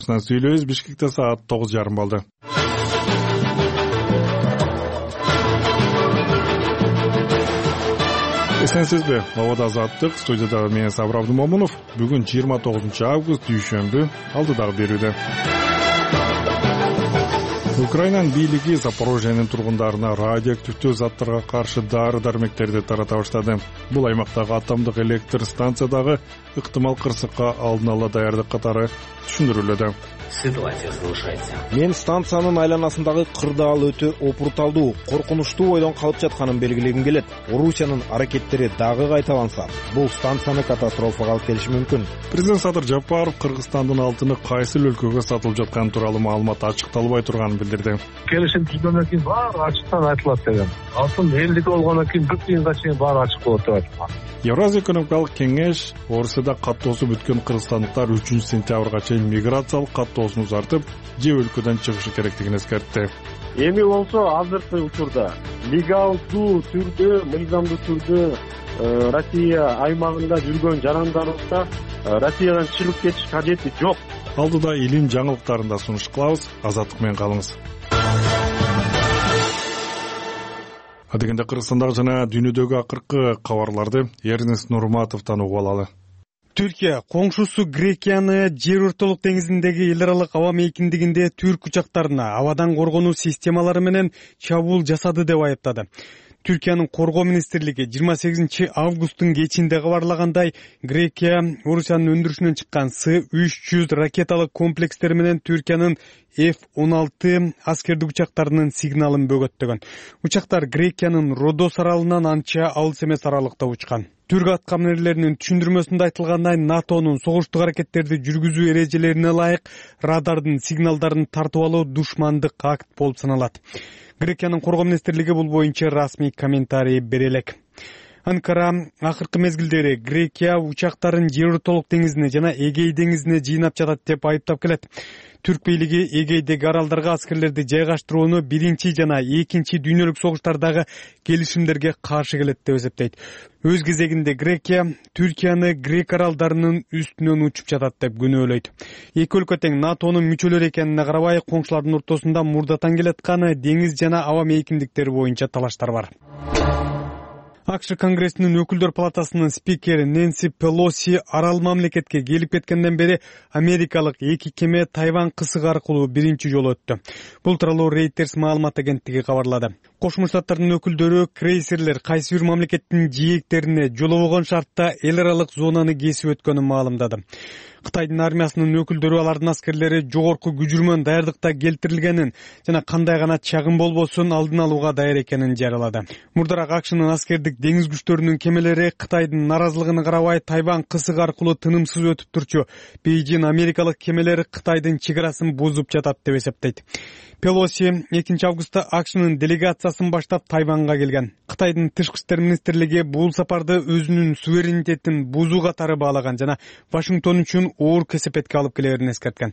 студиясынан сүйлөбүз. Бишкекте саат 9:30 болду. Эсенсизби? Абада азаттык. Студияда мен Сабыр Абдумомунов. Бүгүн 29 август дүйшөмбү. Алдыдагы берүүдө. Украинанын бийлиги Запорожьенин тургундарына радиоактивдүү заттарга каршы дары-дармектерди тарата баштады. Бул аймактагы атомдук электр станциядагы ыктымал кырсыкка алдын ала даярдык катары түшүндүрүлүүдө. Ситуация слушается. Мен станциянын айланасындагы кырдаал өтө опурталдуу, коркунучтуу ойдон калып жатканын белгилегим келет. Орусиянын аракеттери дагы кайталанса, бул станцияны катастрофага алып келиши мүмкүн. Президент Садыр Жапаров Кыргызстандын алтыны кайсы өлкөгө сатылып жатканы тууралуу маалымат ачыкталбай турганын билдирди. Келишим түзгөндөн кийин баары ачыктан айтылат деген. Алтын элдик болгондон кийин бир тыйынга чейин баары ачык болот деп айтылган. Евразия экономикалык кеңеш Орусияда каттоосу бүткөн кыргызстандыктар 3-сентябрга чейин миграциялык каттоосун узартып, же өлкөдөн чыгышы керектигин эскертти. Эми болсо азыркы учурда легалдуу түрдө, мыйзамдуу түрдө Россия аймагында жүргөн жарандарыбызга Россиядан чыгып кетиш кажети жок. Алдыда илим жаңылыктарын да сунуш кылабыз. Азаттык менен калыңыз. Адегенде Кыргызстандагы жана дүйнөдөгү акыркы кабарларды Эрнест Нурматовдон угуп алалы. Түркия коңшусу Грекияны жер ортолук деңизиндеги эл аралык аба мейкиндигинде түрк учактарына абадан коргонуу системалары менен чабуул жасады деп айыптады. Түркиянын коргоо министрлиги 28 августтун кечинде кабарлагандай, Грекия Орусиянын өндүрүшүнөн чыккан С-300 ракеталык комплекстери менен Түркиянын F-16 аскердик учактарынын сигналын бөгөттөгөн. Учактар Грекиянын Родос аралынан анча алыс эмес аралыкта учкан. Түрк аткаминерлеринин түшүндүрмөсүндө айтылгандай, НАТОнун согуштук аракеттерди жүргүзүү эрежелерине ылайык радардын сигналдарын тартып алуу душмандык акт болуп саналат. Грекиянын коргоо министрлиги бул боюнча расмий комментарий бере элек. Анкара акыркы мезгилдери Грекия учактарын жер ортолук деңизине жана Эгей деңизине жыйнап жатат деп айыптап келет. Түрк бийлиги Эгейдеги аралдарга аскерлерди жайгаштырууну 1 жана 2 дүйнөлүк согуштардагы келишимдерге каршы келет деп эсептейт. Өз кезегинде Грекия Түркияны Грек аралдарынын үстүнөн учуп жатат деп күнөөлөйт. Эки өлкө тең НАТОнун мүчөлөрү экенине карабай, коңшулардын ортосунда мурдатан келаткан деңиз жана аба мейкиндиктери боюнча талаштар бар. АКШ Конгрессинин өкүлдөр палатасынын спикери Нэнси Пелоси арал мамлекетке келип кеткенден бери америкалык 2 кеме Тайвань кысыгы аркылуу биринчи жолу өттү. Бул тууралуу Reuters маалымат агенттиги кабарлады. Кошмо Штаттардын өкүлдөрү крейсерлер кайсы бир мамлекеттин жээктерине жолобогон шартта эл аралык зонаны кесип өткөнүн маалымдады. Кытайдын армиясынын өкүлдөрү алардын аскерлери жогорку күжүрмөн даярдыкта келтирилгенин жана кандай гана чагым болбосун алдын алууга даяр экенин жарыялады. Мурдараак АКШнын аскердик деңиз күчтөрүнүн кемелери Кытайдын наразылыгына карабай Тайвань кысыгы аркылуу тынымсыз өтүп турчу. Бейжин америкалык кемелер Кытайдын чек арасын бузуп жатат деп эсептейт. Пелоси 2 августта АКШнын делегациясын баштап Тайваньга келген. Кытайдын тышкы иштер министрлиги бул сапарды өзүнүн суверенитетин бузуу катары баалаган жана Вашингтон үчүн оор кесепетке алып келерин эскерткен.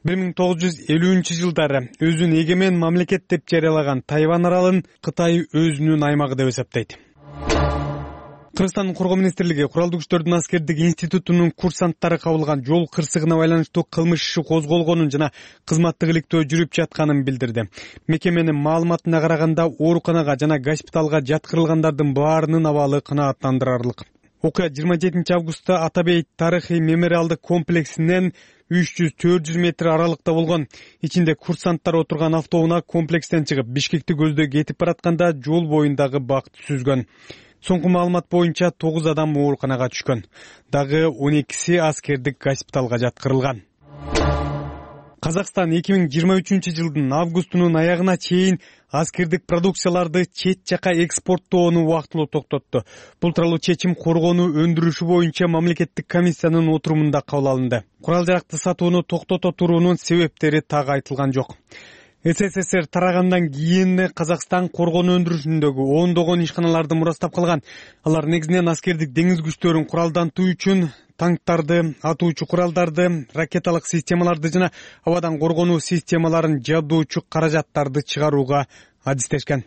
1950-жылдары өзүн эгемен мамлекет деп жарыялаган Тайвань аралын Кытай өзүнүн аймагы деп эсептейт. Кыргызстандын коргоо министрлиги Куралдуу күчтөрдүн аскердик институтунун курсанттары кабылган жол кырсыгына байланыштуу кылмыш иши козголгонун жана кызматтык иликтөө жүрүп жатканын билдирди. Мекеменин маалыматына караганда, ооруканага жана госпиталга жаткырылгандардын баарынын абалы канааттандырарлык. Окуя 27 августта Атабей тарыхый мемориалдык комплексинен 300-400 метр аралыкта болгон. Ичинде курсанттар отурган автоунаа комплекстен чыгып, Бишкекти көздөй кетип баратканда жол боюндагы бакты сүзгөн. Соңку маалымат боюнча 9 адам ооруканага түшкөн. Дагы 12си аскердик госпиталга жаткырылган. Казакстан 2023 жылдын августунун аягына чейин аскердик продукцияларды чет жака экспорттоону убактылуу токтотту. Бул тууралуу чечим коргоону өндүрүшү боюнча мамлекеттик комиссиянын отурумунда кабыл алынды. Курал жаракты сатууну токтото туруунун себептери так айтылган жок. СССР тарагандан кийин Казакстан коргонуу өндүрүшүндөгү ондогон ишканаларды мурастап калган. Алар негизинен аскердик деңиз күчтөрүн куралдантуу үчүн танктарды, атуучу куралдарды, ракеталык системаларды жана абадан коргонуу системаларын жабдоочу каражаттарды чыгарууга адистешкен.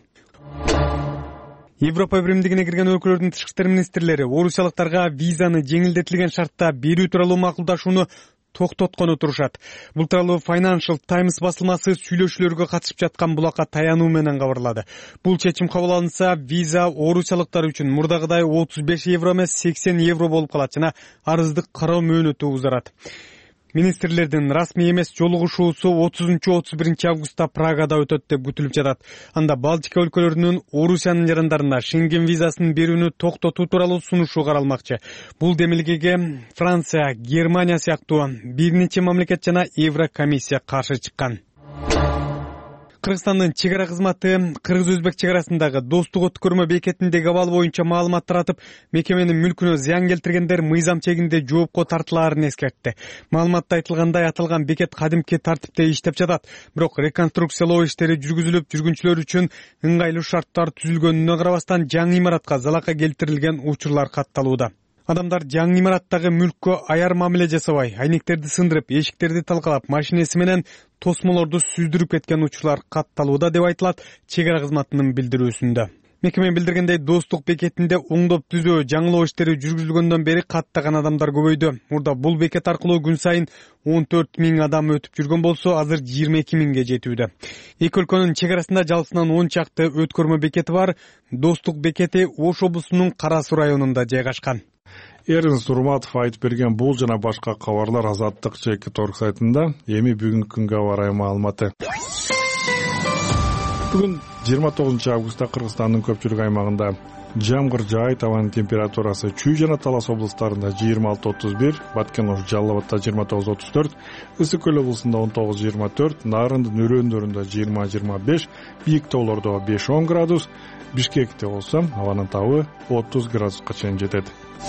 Европа биримдигине кирген өлкөлөрдүн тышкы иштер министрлери орусиялыктарга визаны жеңилдетилген шартта берүү тууралуу макулдашууну токтоткону турушат. Бул тууралуу Financial Times басылмасы сүйлөшүүлөргө катышып жаткан булакка таянуу менен кабарлады. Бул чечим кабыл алынса, виза орусиялыктар үчүн мурдагыдай 35 евро эмес 80 евро болуп калат жана арыздык кароо мөөнөтү узарат. Министрлердин расмий эмес жолугушуусу 30-31 августта Прагада өтөт деп күтүлүп жатат. Анда Балтика өлкөлөрүнүн Орусиянын жарандарына Шенген визасын берүүнү токтотуу тууралуу сунушу каралмакчы. Бул демилгеге Франция, Германия сыяктуу бир нече мамлекет жана Еврокомиссия каршы чыккан. Кыргызстандын чек ара кызматы кыргыз-өзбек чек арасындагы достук өткөрмө бекетиндеги абал боюнча маалымат таратып, мекеменин мүлкүнө зыян келтиргендер мыйзам чегинде жоопко тартылаарын эскертти. Маалыматта айтылгандай, аталган бекет кадимки тартипте иштеп жатат. Бирок реконструкциялоо иштери жүргүзүлүп, жүргүнчүлөр үчүн ыңгайлуу шарттар түзүлгөнүнө карабастан жаңы имаратка залака келтирилген учурлар катталууда. Адамдар жаңы имараттагы мүлккө аяр мамиле жасабай, айнектерди сындырып, эшиктерди талкалап, машинеси менен тосмолорду сүздүрүп кеткен учурлар катталууда деп айтылат чек ара кызматынын билдирүүсүндө. Мекеме билдиргендей, достук бекетинде оңдоп түзөө, жаңылоо иштери жүргүзүлгөндөн бери каттаган адамдар көбөйдү. Мурда бул бекет аркылуу күн сайын 14 000 адам өтүп жүргөн болсо, азыр 22 000ге жетүүдө. Эки өлкөнүн чек арасында жалпысынан 10 чакты өткөрмө бекети бар. Достук бекети Ош облусунун Кара Суу районунда жайгашкан. Эрнст Урматов айтып берген бул жана башка кабарлар Азаттык Чекит.org сайтында. Эми бүгүнкү күнгө аба ырайы маалыматы. Бүгүн 29 августта Кыргызстандын көпчүлүк аймагында жамгыр жаайт, абанын температурасы Чүй жана Талас облустарында 26-31, Баткен-Ош, Жалал Абадта 29-34, Ысык Көл облусунда 19-24, Нарындын өрөөндарында 20-25, бийик тоолордо 5-10 градус, Бишкекте болсо абанын табы 30 градуска чейин жетет.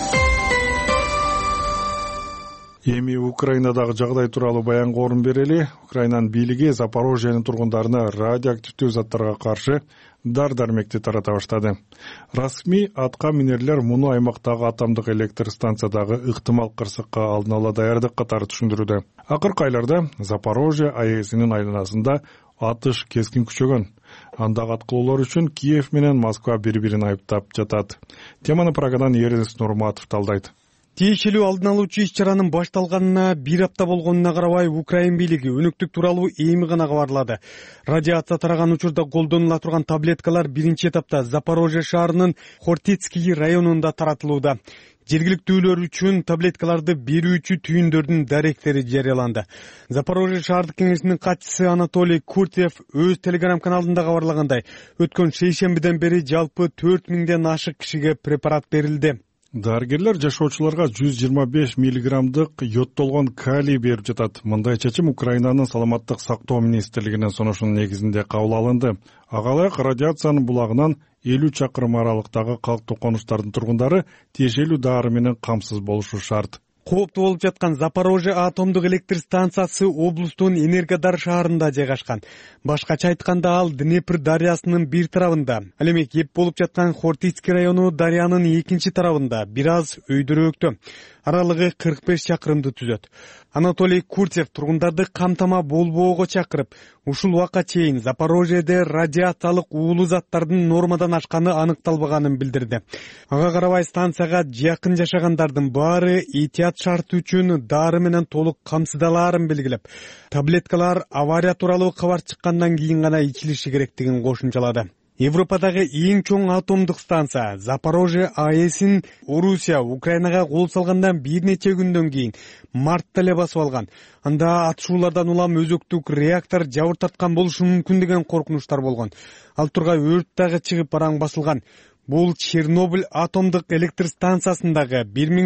Эми Украинадагы жагдай тууралуу баянга орун берели. Украинанын бийлиги Запорожьенин тургундарына радиоактивдүү заттарга каршы дар-дармекти тарата баштады. Расмий атка минерлер муну аймактагы атомдук электр станциядагы ыктымал кырсыкка алдын ала даярдык катары түшүндүрүүдө. Акыркы айларда Запорожье АЭСинин айланасында атыш кескин күчөгөн. Андагы аткылоолор үчүн Киев менен Москва бири-бирин айыптап жатат. Теманы Прагадан Эрнст Урматов талдайт. Тиешелүү алдын алуучу иш-чаранын башталганына бир апта болгонуна карабай, Украин бийлиги өнүктүк тууралуу эми гана кабарлады. Радиация тараган учурда колдонула турган таблеткалар биринчи этапта Запорожье шаарынын Хортицкий районунда таратылууда. Жергиликтүүлөр үчүн таблеткаларды берүүчү түйүндөрдүн даректери жарыяланды. Запорожье шаардык кеңешинин катчысы Анатолий Куртьев өз телеграм каналында кабарлагандай, өткөн шейшембиден бери жалпы 4000ден ашык кишиге препарат берилди. Дарыгерлер жашоочуларга 125 миллиграммдык йодтолгон калий берип жатат. Мындай чечим Украинанын саламаттык сактоо министрлигинин сунушунун негизинде кабыл алынды. Агалайык радиациянын булагынан 50 чакырым аралыктагы калктуу конуштардын тургундары тиешелүү дары менен камсыз болушу шарт. Кооптуу болуп жаткан Запорожье атомдук электр станциясы облустун Энергодар шаарында жайгашкан. Башкача айтканда, ал Днепр дарыясынын бир тарабында. Ал эми кеп болуп жаткан Хортицкий району дарыянын экинчи тарабында, бир аз өйдөрөөктө. Аралыгы 45 чакырымды түзөт. Анатолий Куртьев тургундарды камтама болбоого чакырып, ушул убакка чейин Запорожьеде радиациялык уулуу заттардын нормадан ашканы аныкталбаганын билдирди. Ага карабай станцияга жакын жашагандардын баары этият шарты үчүн дары менен толук камсыздалаарын белгилеп, таблеткалар авария тууралуу кабар чыккандан кийин гана ичилиши керектигин кошумчалады. Европадагы эң чоң атомдук станция Запорожье АЭСин Орусия Украинага кол салгандан бир нече күндөн кийин мартта эле басып алган. Анда атышуулардан улам өзөктүк реактор жабыр тарткан болушу мүмкүн деген коркунучтар болгон. Ал тургай өрт дагы чыгып бараң басылган. Бул Чернобыль атомдук электр станциясындагы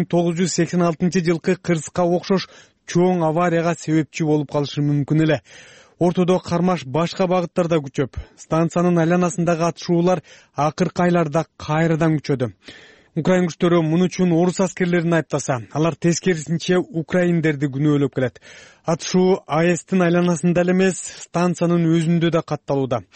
1986 жылкы кырсыкка окшош чоң аварияга себепчи болуп калышы мүмкүн эле. Ортодо кармаш башка багыттарда күчөп, станциянын айланасындагы атышуулар акыркы айларда кайрадан күчөдү. Украин күчтөрү муну үчүн орус аскерлерин айыптаса, алар тескерисинче украиндерди күнөөлөп келет. Атышуу АЭСтин айланасында эле эмес, станциянын өзүндө да катталууда.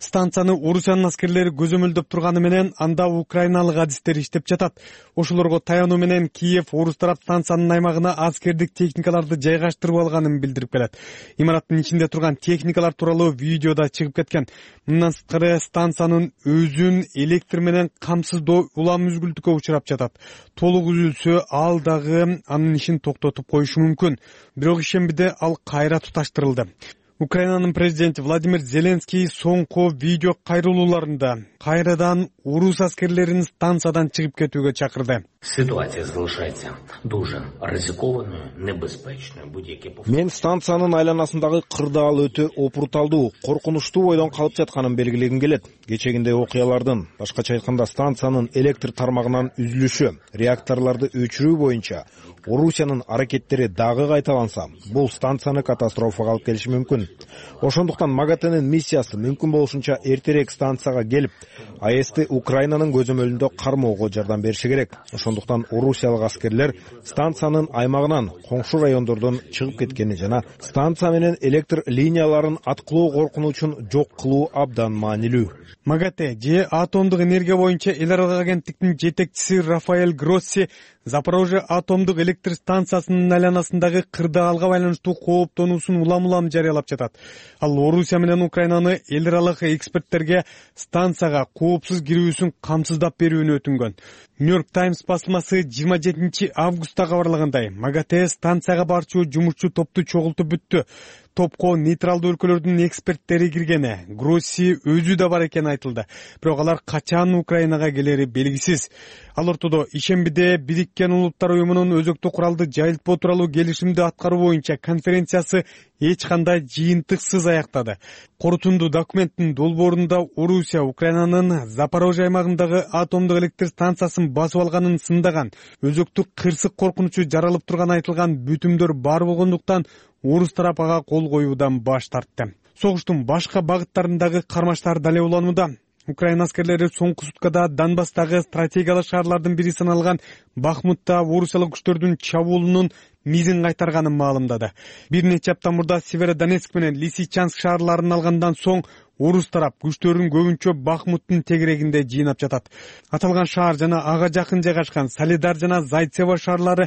Станцияны Орусиянын аскерлери көзөмөлдөп турганы менен анда украиналык адистер иштеп жатат. Ошолорго таянуу менен Киев орус тарап станциянын аймагына аскердик техникаларды жайгаштырып алганын билдирип келет. Имараттын ичинде турган техникалар тууралуу видео да чыгып кеткен. Мындан сырткары станциянын өзүн электр менен камсыздоо улам үзгүлтүккө учурап жатат. Толук үзүлсө ал дагы анын ишин токтотуп коюшу мүмкүн. Бирок ишембиде ал кайра туташтырылды. Украинанын президенти Владимир Зеленский соңку видео кайрылууларында кайрадан орус аскерлерин станциядан чыгып кетүүгө чакырды. Ситуация залишається дуже ризикованою, небезпечною. Мен станциянын айланасындагы кырдаал өтө опурталдуу, коркунучтуу бойдон калып жатканын белгилегим келет. Кечегиндеги окуялардын, башкача айтканда станциянын электр тармагынан үзүлүшү, реакторлорду өчүрүү боюнча Орусиянын аракеттери дагы кайталанса, бул станцияны катастрофага алып келиши мүмкүн. Ошондуктан МАГАТЭнин миссиясы мүмкүн болушунча эртерээк станцияга келип, АЭСти Украинанын көзөмөлүндө кармоого жардам бериши керек. Ошондуктан орусиялык аскерлер станциянын аймагынан коңшу райондордон чыгып кеткени жана станция менен электр линияларын аткылоо коркунучун жок кылуу абдан маанилүү. МАГАТЭ же атомдук энергия боюнча эл аралык агенттиктин жетекчиси Рафаэль Гросси Запорожье атомдук электр станциясынын айланасындагы кырдаалга байланыштуу кооптонуусун улам жарыялап жатат. Ал Орусия менен Украинаны эл аралык эксперттерге станцияга коопсуз кирүүсүн камсыздап берүүнү өтүнгөн. Нью-Йорк Таймс басылмасы 27 августта кабарлагандай, МАГАТЭ станцияга барчу жумушчу топту чогултуп бүттү. Топко нейтралдуу өлкөлөрдүн эксперттери киргени, Гросси өзү да бар экени айтылды. Бирок алар качан Украинага келери белгисиз. Ал ортодо ишембиде Бириккен Улуттар уюмунун өзөктүү куралды жайылтпоо тууралуу келишимди аткаруу боюнча конференциясы эч кандай жыйынтыксыз аяктады. Корутунду документтин долбоорунда Орусия Украинанын Запорожье аймагындагы атомдук электр станциясын басып алганын сындаган, өзөктүк кырсык коркунучу жаралып турганы айтылган бүтүмдөр бар болгондуктан орус тарап ага кол коюудан баш тартты. Согуштун башка багыттарындагы кармаштар дале уланууда. Украина аскерлери соңку суткада Донбасстагы стратегиялык шаарлардын бири саналган Бахмутта орусиялык күчтөрдүн чабуулунун мизин кайтарганын маалымдады. Бир нече апта мурда Северодонецк менен Лисичанск шаарларын алгандан соң орус тарап күчтөрүн көбүнчө Бахмуттун тегерегинде жыйнап жатат. Аталган шаар жана ага жакын жайгашкан Солидар жана Зайцево шаарлары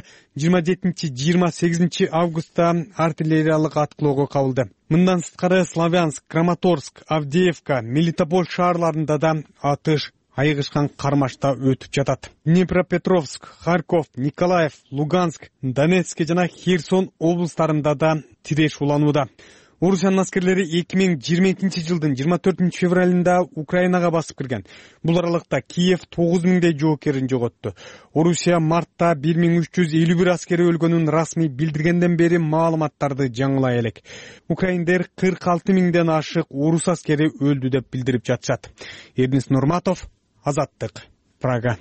27-28 августта артиллериялык аткылоого кабылды. Мындан сырткары Славянск, Краматорск, Авдеевка, Мелитополь шаарларында да атыш айыгышкан кармашта өтүп жатат. Днепропетровск, Харьков, Николаев, Луганск, Донецк жана Херсон облустарында да тиреш уланууда. Орусиянын аскерлери 2022 жылдын 24 февралында Украинага басып кирген. Бул аралыкта Киев 9000 жоокерин жоготту. Орусия мартта 1351 аскери өлгөнүн расмий билдиргенден бери маалыматтарды жаңылай элек. Украиндер 46000ден ашык орус аскери өлдү деп билдирип жатышат. Эрнис Нурматов, Азаттык, Прага.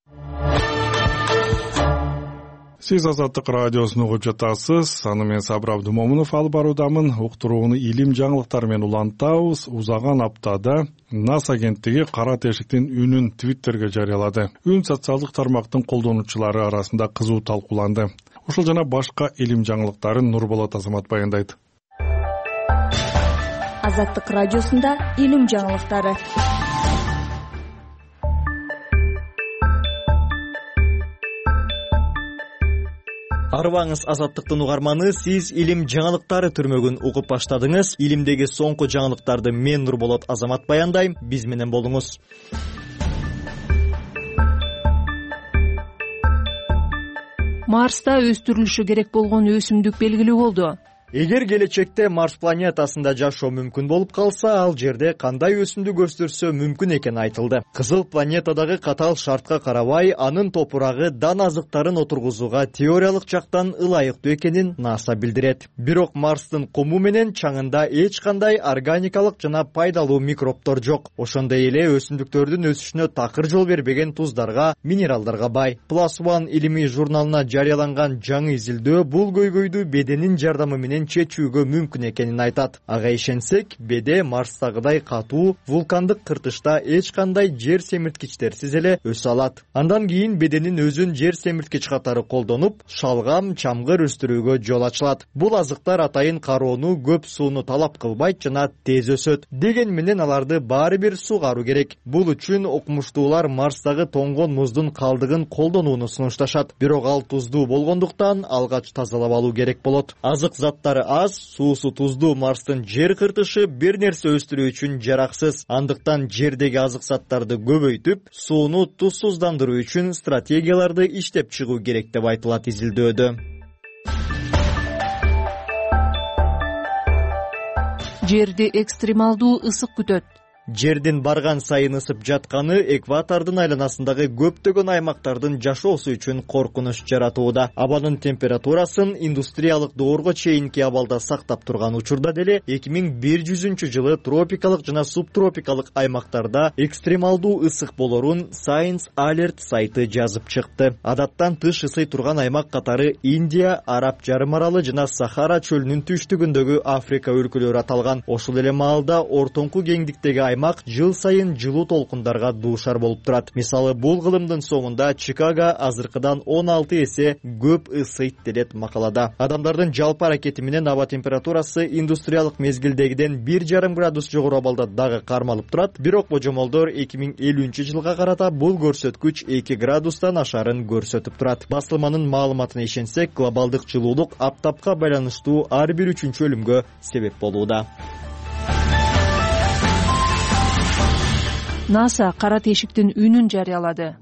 Сиз Азаттык радиосун угуп жатасыз. Аны мен Сабыр Абдумомунов алып баруудамын. Уктурууну илим жаңылыктары менен улантабыз. Узаган аптада НАС агенттиги Кара тешиктин үнүн Твиттерге жарыялады. Үн социалдык тармактын колдонуучулары арасында кызуу талкууланды. Ушул жана башка илим жаңылыктарын Нурболот Азамат баяндайт. Азаттык радиосунда илим жаңылыктары. Арыбаңыз Азаттыктын угарманы, сиз илим жаңылыктары түрмөгүн угуп баштадыңыз. Илимдеги соңку жаңылыктарды мен Нурболот Азамат баяндайм. Биз менен болуңуз. Марста өстүрүлүшү керек болгон өсүмдүк белгилүү болду. Эгер келечекте Марс планетасында жашоо мүмкүн болуп калса, ал жерде кандай өсүмдүк өстүрсө мүмкүн экени айтылды. Кызыл планетадагы катаал шартка карабай, анын топурагы дан азыктарын отургузууга теориялык жактан ылайыктуу экенин НАСА билдирет. Бирок Марстын кому менен чаңында эч кандай органикалык жана пайдалуу микробтор жок. Ошондой эле өсүмдүктөрдүн өсүшүнө такыр жол бербеген туздарга, минералдарга бай. PLOS ONE илимий журналына жарыяланган жаңы изилдөө бул көйгөйдү беденин жардамы менен менен чечүүгө мүмкүн экенин айтат. Ага ишенсек, беде Марстагыдай катуу вулкандык кыртышта эч кандай жер семирткичтерсиз эле өсө алат. Андан кийин беденин өзүн жер семирткич катары колдонуп, шалгам, чамгыр өстүрүүгө жол ачылат. Бул азыктар атайын кароону, көп сууну талап кылбайт жана тез өсөт. Деген менен аларды баары бир сугаруу керек. Бул үчүн окумуштуулар Марстагы тоңгон муздун калдыгын колдонууну сунушташат. Бирок ал туздуу болгондуктан алгач тазалап алуу керек болот. Азык заттары аз, суусу туздуу Марстын жер кыртышы бир нерсе өстүрүү үчүн жараксыз. Андыктан жердеги азык заттарды көбөйтүп, сууну тузсуздандыруу үчүн стратегияларды иштеп чыгуу керек деп айтылат изилдөөдө. Жерди экстремалдуу ысык күтөт. Жердин барган сайын ысып жатканы экватордун айланасындагы көптөгөн аймактардын жашоосу үчүн коркунуч жаратууда. Абанын температурасын индустриялык доорго чейинки абалда сактап турган учурда деле 2100-жылы тропикалык жана субтропикалык аймактарда экстремалдуу ысык болорун Science Alert сайты жазып чыкты. Адаттан тыш ысый турган аймак катары Индия, Араб жарым аралы жана Сахара чөлүнүн түштүгүндөгү Африка өлкөлөрү аталган. Ошол эле маалда ортоңку кеңдиктеги аймак жыл сайын жылуу толкундарга дуушар болуп турат. Мисалы, бул кылымдын соңунда Чикаго азыркыдан 16 эсе көп ысыйт делет макалада. Адамдардын жалпы аракети менен аба температурасы индустриялык мезгилдегиден 1,5 градус жогору абалда дагы кармалып турат. Бирок божомолдор 2050-жылга карата бул көрсөткүч 2 градустан ашарын көрсөтүп турат. Басылманын маалыматына ишенсек, глобалдык жылуулук аптапка байланыштуу ар бир 3-чү өлүмгө себеп болууда. НАСА кара тешиктин үнүн жарыялады.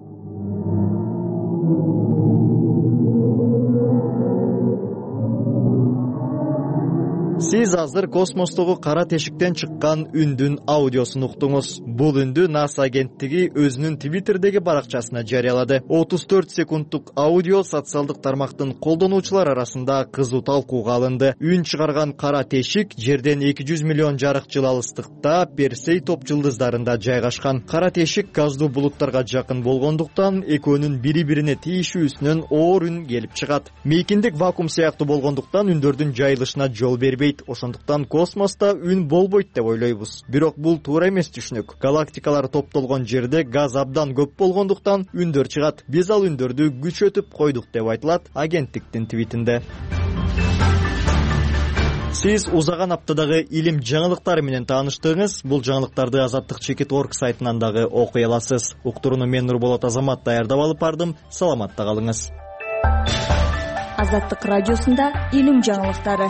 Сиз азыр космостогу кара тешиктен чыккан үндүн аудиосун уктуңуз. Бул үндү НАСА агенттиги өзүнүн Твиттердеги баракчасына жарыялады. 34 секундтук аудио социалдык тармактын колдонуучулар арасында кызуу талкууга алынды. Үн чыгарган кара тешик жерден 200 миллион жарык жыл алыстыкта Персей топ жылдыздарында жайгашкан. Кара тешик газдуу булуттарга жакын болгондуктан экөөнүн бири-бирине тийишүүсүнөн оор үн келип чыгат. Мейкиндик вакуум сыяктуу болгондуктан үндөрдүн жайылышына жол бербейт. Ошондуктан космоста үн болбойт деп ойлойбуз. Бирок бул туура эмес түшүнүк. Галактикалар топтолгон жерде газ абдан көп болгондуктан үндөр чыгат. Биз ал үндөрдү күчөтүп койдук деп айтылат агенттиктин твитинде. Сиз узаган аптадагы илим жаңылыктары менен тааныштыңыз. Бул жаңылыктарды Азаттык.org сайтынан дагы окуй аласыз. Уктурууну мен Нурболот Азамат даярдап алып бардым. Саламатта калыңыз. Азаттык радиосунда илим жаңылыктары.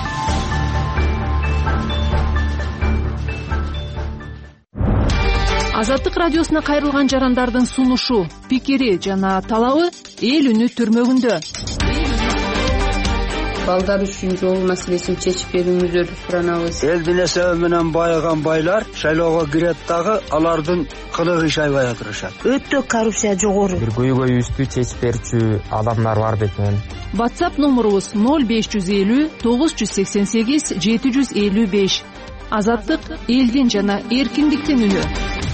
Азаттык радиосуна кайрылган жарандардын сунушу, пикири жана талабы эл үнү түрмөгүндө. Балдар үчүн жол маселесин чечип берүүңүздөрдү суранабыз. Эл дүнөсү менен байыган байлар шайлоого кирет дагы алардын кылыгы иш айбай атырышат. Өтө коррупция жогору. Бир көйгөйүбүздү чечип берчү адамдар бар бекен. WhatsApp номурубуз 0550 988 755. Азаттык элдин жана эркиндиктин үнү.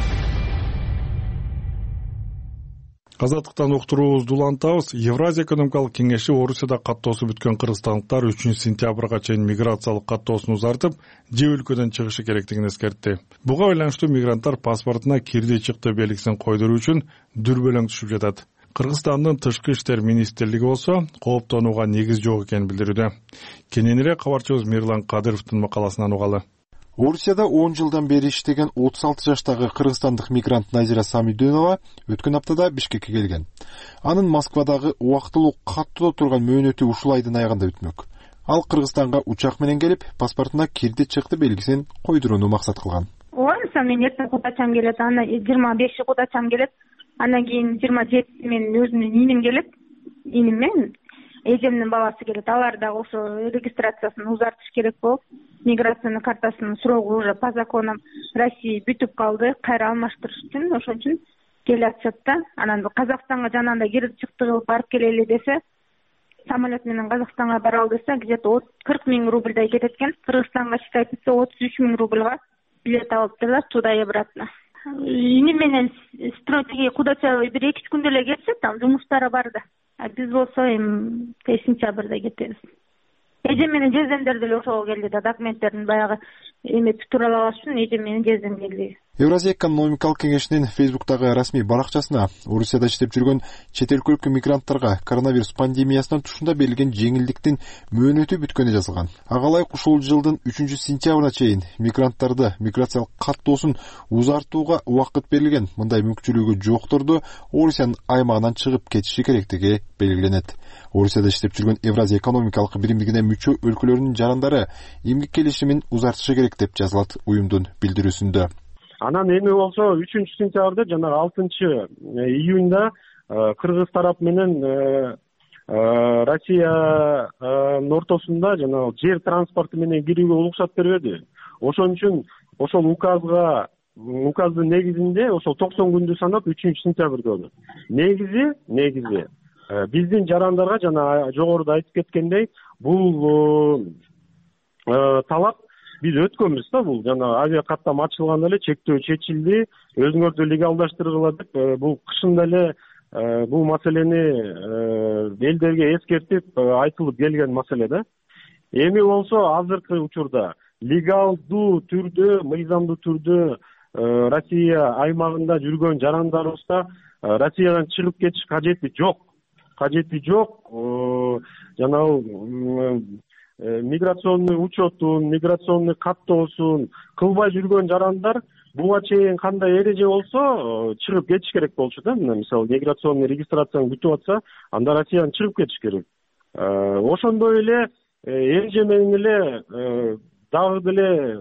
Азаттыктан уктуруубузду улантабыз. Евразия экономикалык кеңеши Орусияда каттоосу бүткөн кыргызстандыктар 3-сентябрга чейин миграциялык каттоосун узартып, же өлкөдөн чыгышы керектигин эскертти. Буга байланыштуу мигранттар паспортуна кирди чыкты белгисин койдуруу үчүн дүрбөлөң түшүп жатат. Кыргызстандын тышкы иштер министрлиги болсо кооптонууга негиз жок экенин билдирүүдө. Кененирээк кабарчыбыз Мирлан Кадыровдун макаласынан угалы. Орусияда 10 жылдан бери иштеген 36 жаштагы кыргызстандык мигрант Назира Самидунова өткөн аптада Бишкекке келген. Анын Москвадагы убактылуу каттоодо турган мөөнөтү ушул айдын аягында бүтмөк. Ал Кыргызстанга учак менен келип, паспортуна кирди чыкты белгисин койдурууну максат кылган. Мен эртең кудачам келет, аны 25 кудачам келет, андан кийин 27 мен өзүмдүн иним келет, иним менен эжемдин баласы келет. Алар да ошо регистрациясын узартыш керек болуп, миграционный картасынын срогу уже по законам России бүтүп калды, кайра алмаштырыш үчүн, ошон үчүн келе атышат да. Анан Казакстанга жанагындай кирди чыкты кылып барып келели десе, самолет менен Казакстанга баралы десе, где-то 40 000 рубльдай кетет экен. Кыргызстанга шикайет этсе 33 000 рубльга билет алыптырлар туда и обратно. Иним менен стройтеги кудача бир 2 күндө эле кетсе, там жумуштары бар да. Биз болсо эми сентябрда кетебиз. Эжем менен жездемдер деле ошого келди да, документтердин баягы эметип туралабаш үчүн эжем менен жездем келди. Евразия экономикалык кеңешинин Фейсбуктагы расмий баракчасына Орусияда иштеп жүргөн чет өлкөлүк мигранттарга коронавирус пандемиясынан тушунда берилген жеңилдиктин мөөнөтү бүткөнү жазылган. Ага ылайык ушул жылдын 3-сентябрына чейин мигранттарды миграциялык каттоосун узартууга убакыт берилген. Мындай мүмкүнчүлүгү жокторду Орусиянын аймагынан чыгып кетиши керектиги белгиленет. Орусияда иштеп жүргөн Евразия экономикалык биримдигине мүчө өлкөлөрүнүн жарандары эмгек келишимин узартышы керек деп жазылат уюмдун билдирүүсүндө. Анан эми болсо 3-сентябрда жана 6-июнда Кыргыз тарап менен Россиянын ортосунда жана жер транспорту менен кирүүгө уруксат бербеди. Ошон үчүн ошол указдын негизинде ошол 90 күндү санап 3-сентябрда болот. Негизи биздин жарандарга жана жогоруда айтып кеткендей, бул талап биз өткөнбүз да, бул жана авиа каттам ачылганда эле чектөө чечилди, өзүңөрдү легалдаштыргыла деп бул кышында эле бул маселени элдерге эскертип айтылып келген маселе да. Эми болсо азыркы учурда легалдуу түрдө, мыйзамдуу түрдө Россия аймагында жүргөн жарандарыбызда Россиядан чыгып кетиш кажети жок. Жана миграционный учетун, миграционный каттоосун кылбай жүргөн жарандар буга чейин кандай эреже болсо чыгып кетиш керек болчу да. Мисалы миграционный регистрацияны күтүп атса, анда Россиядан чыгып кетиш керек. Ошондой эле эреже менен эле дагы деле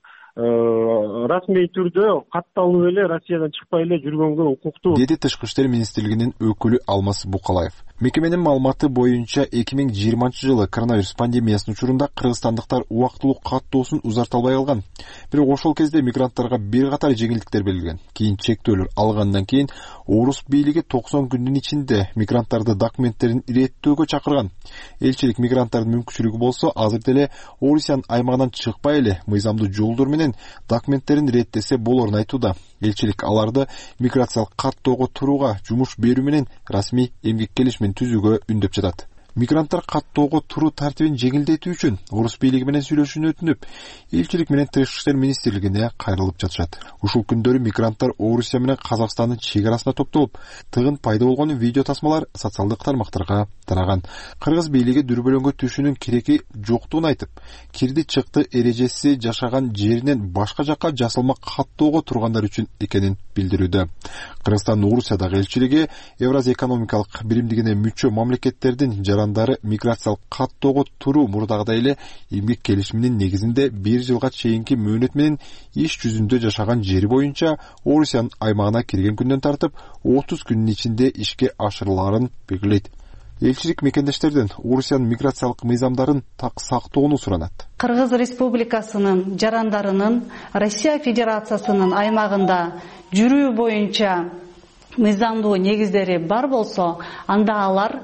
расмий түрдө катталып эле Россиядан чыкпай эле жүргөнгө укуктуу, деди Тышкы иштер министрлигинин өкүлү Алмаз Букалаев. Мекеменин маалыматы боюнча 2020 жылы коронавирус пандемиясынын учурунда кыргызстандыктар убактылуу каттоосун узарта албай калган. Бирок ошол кезде мигранттарга бир катар жеңилдиктер берилген. Кийин чектөөлөр алгандан кийин Орус бийлиги 90 күндүн ичинде мигранттарды документтерин иреттөөгө чакырган. Элчилик мигранттардын мүмкүнчүлүгү болсо азыр деле Орусиянын аймагынан чыкпай эле мыйзамдуу жолдор менен документтерин иреттесе болорун айтууда. Элчилик аларды миграциялык каттоого турууга жумуш берүү менен расмий эмгек келишимин түзүүгө үндөп жатат. Мигранттар каттоого туруу тартибин жеңилдетүү үчүн Орус бийлиги менен сүйлөшүүнү өтүнүп, элчилик менен Тышкы иштер министрлигине кайрылып жатышат. Ушул күндөрү мигранттар Орусия менен Казакстандын чек арасына топтолуп, тыгын пайда болгон видео тасмалар социалдык тармактарга тараган. Кыргыз бийлиги дүрбөлөңгө түшүүнүн кереги жоктугун айтып, кирди чыкты эрежеси жашаган жеринен башка жакка жасалма каттоого тургандар үчүн экенин билдирүүдө. Кыргызстандын Орусиядагы элчилиги Евразия экономикалык биримдигине мүчө мамлекеттердин жарандары миграциялык каттоого туруу мурдагыдай эле эмгек келишиминин негизинде 1 жылга чейинки мөөнөт менен иш жүзүндө жашаган жери боюнча Орусиянын аймагына кирген күндөн тартып 30 күнүнүн ичинде ишке ашырылаарын белгилейт. Элчилик мекендештерден Орусиянын миграциялык мыйзамдарын так сактоону суранат. Кыргыз Республикасынын жарандарынын Россия Федерациясынын аймагында жүрүү боюнча мыйзамдуу негиздери бар болсо, анда алар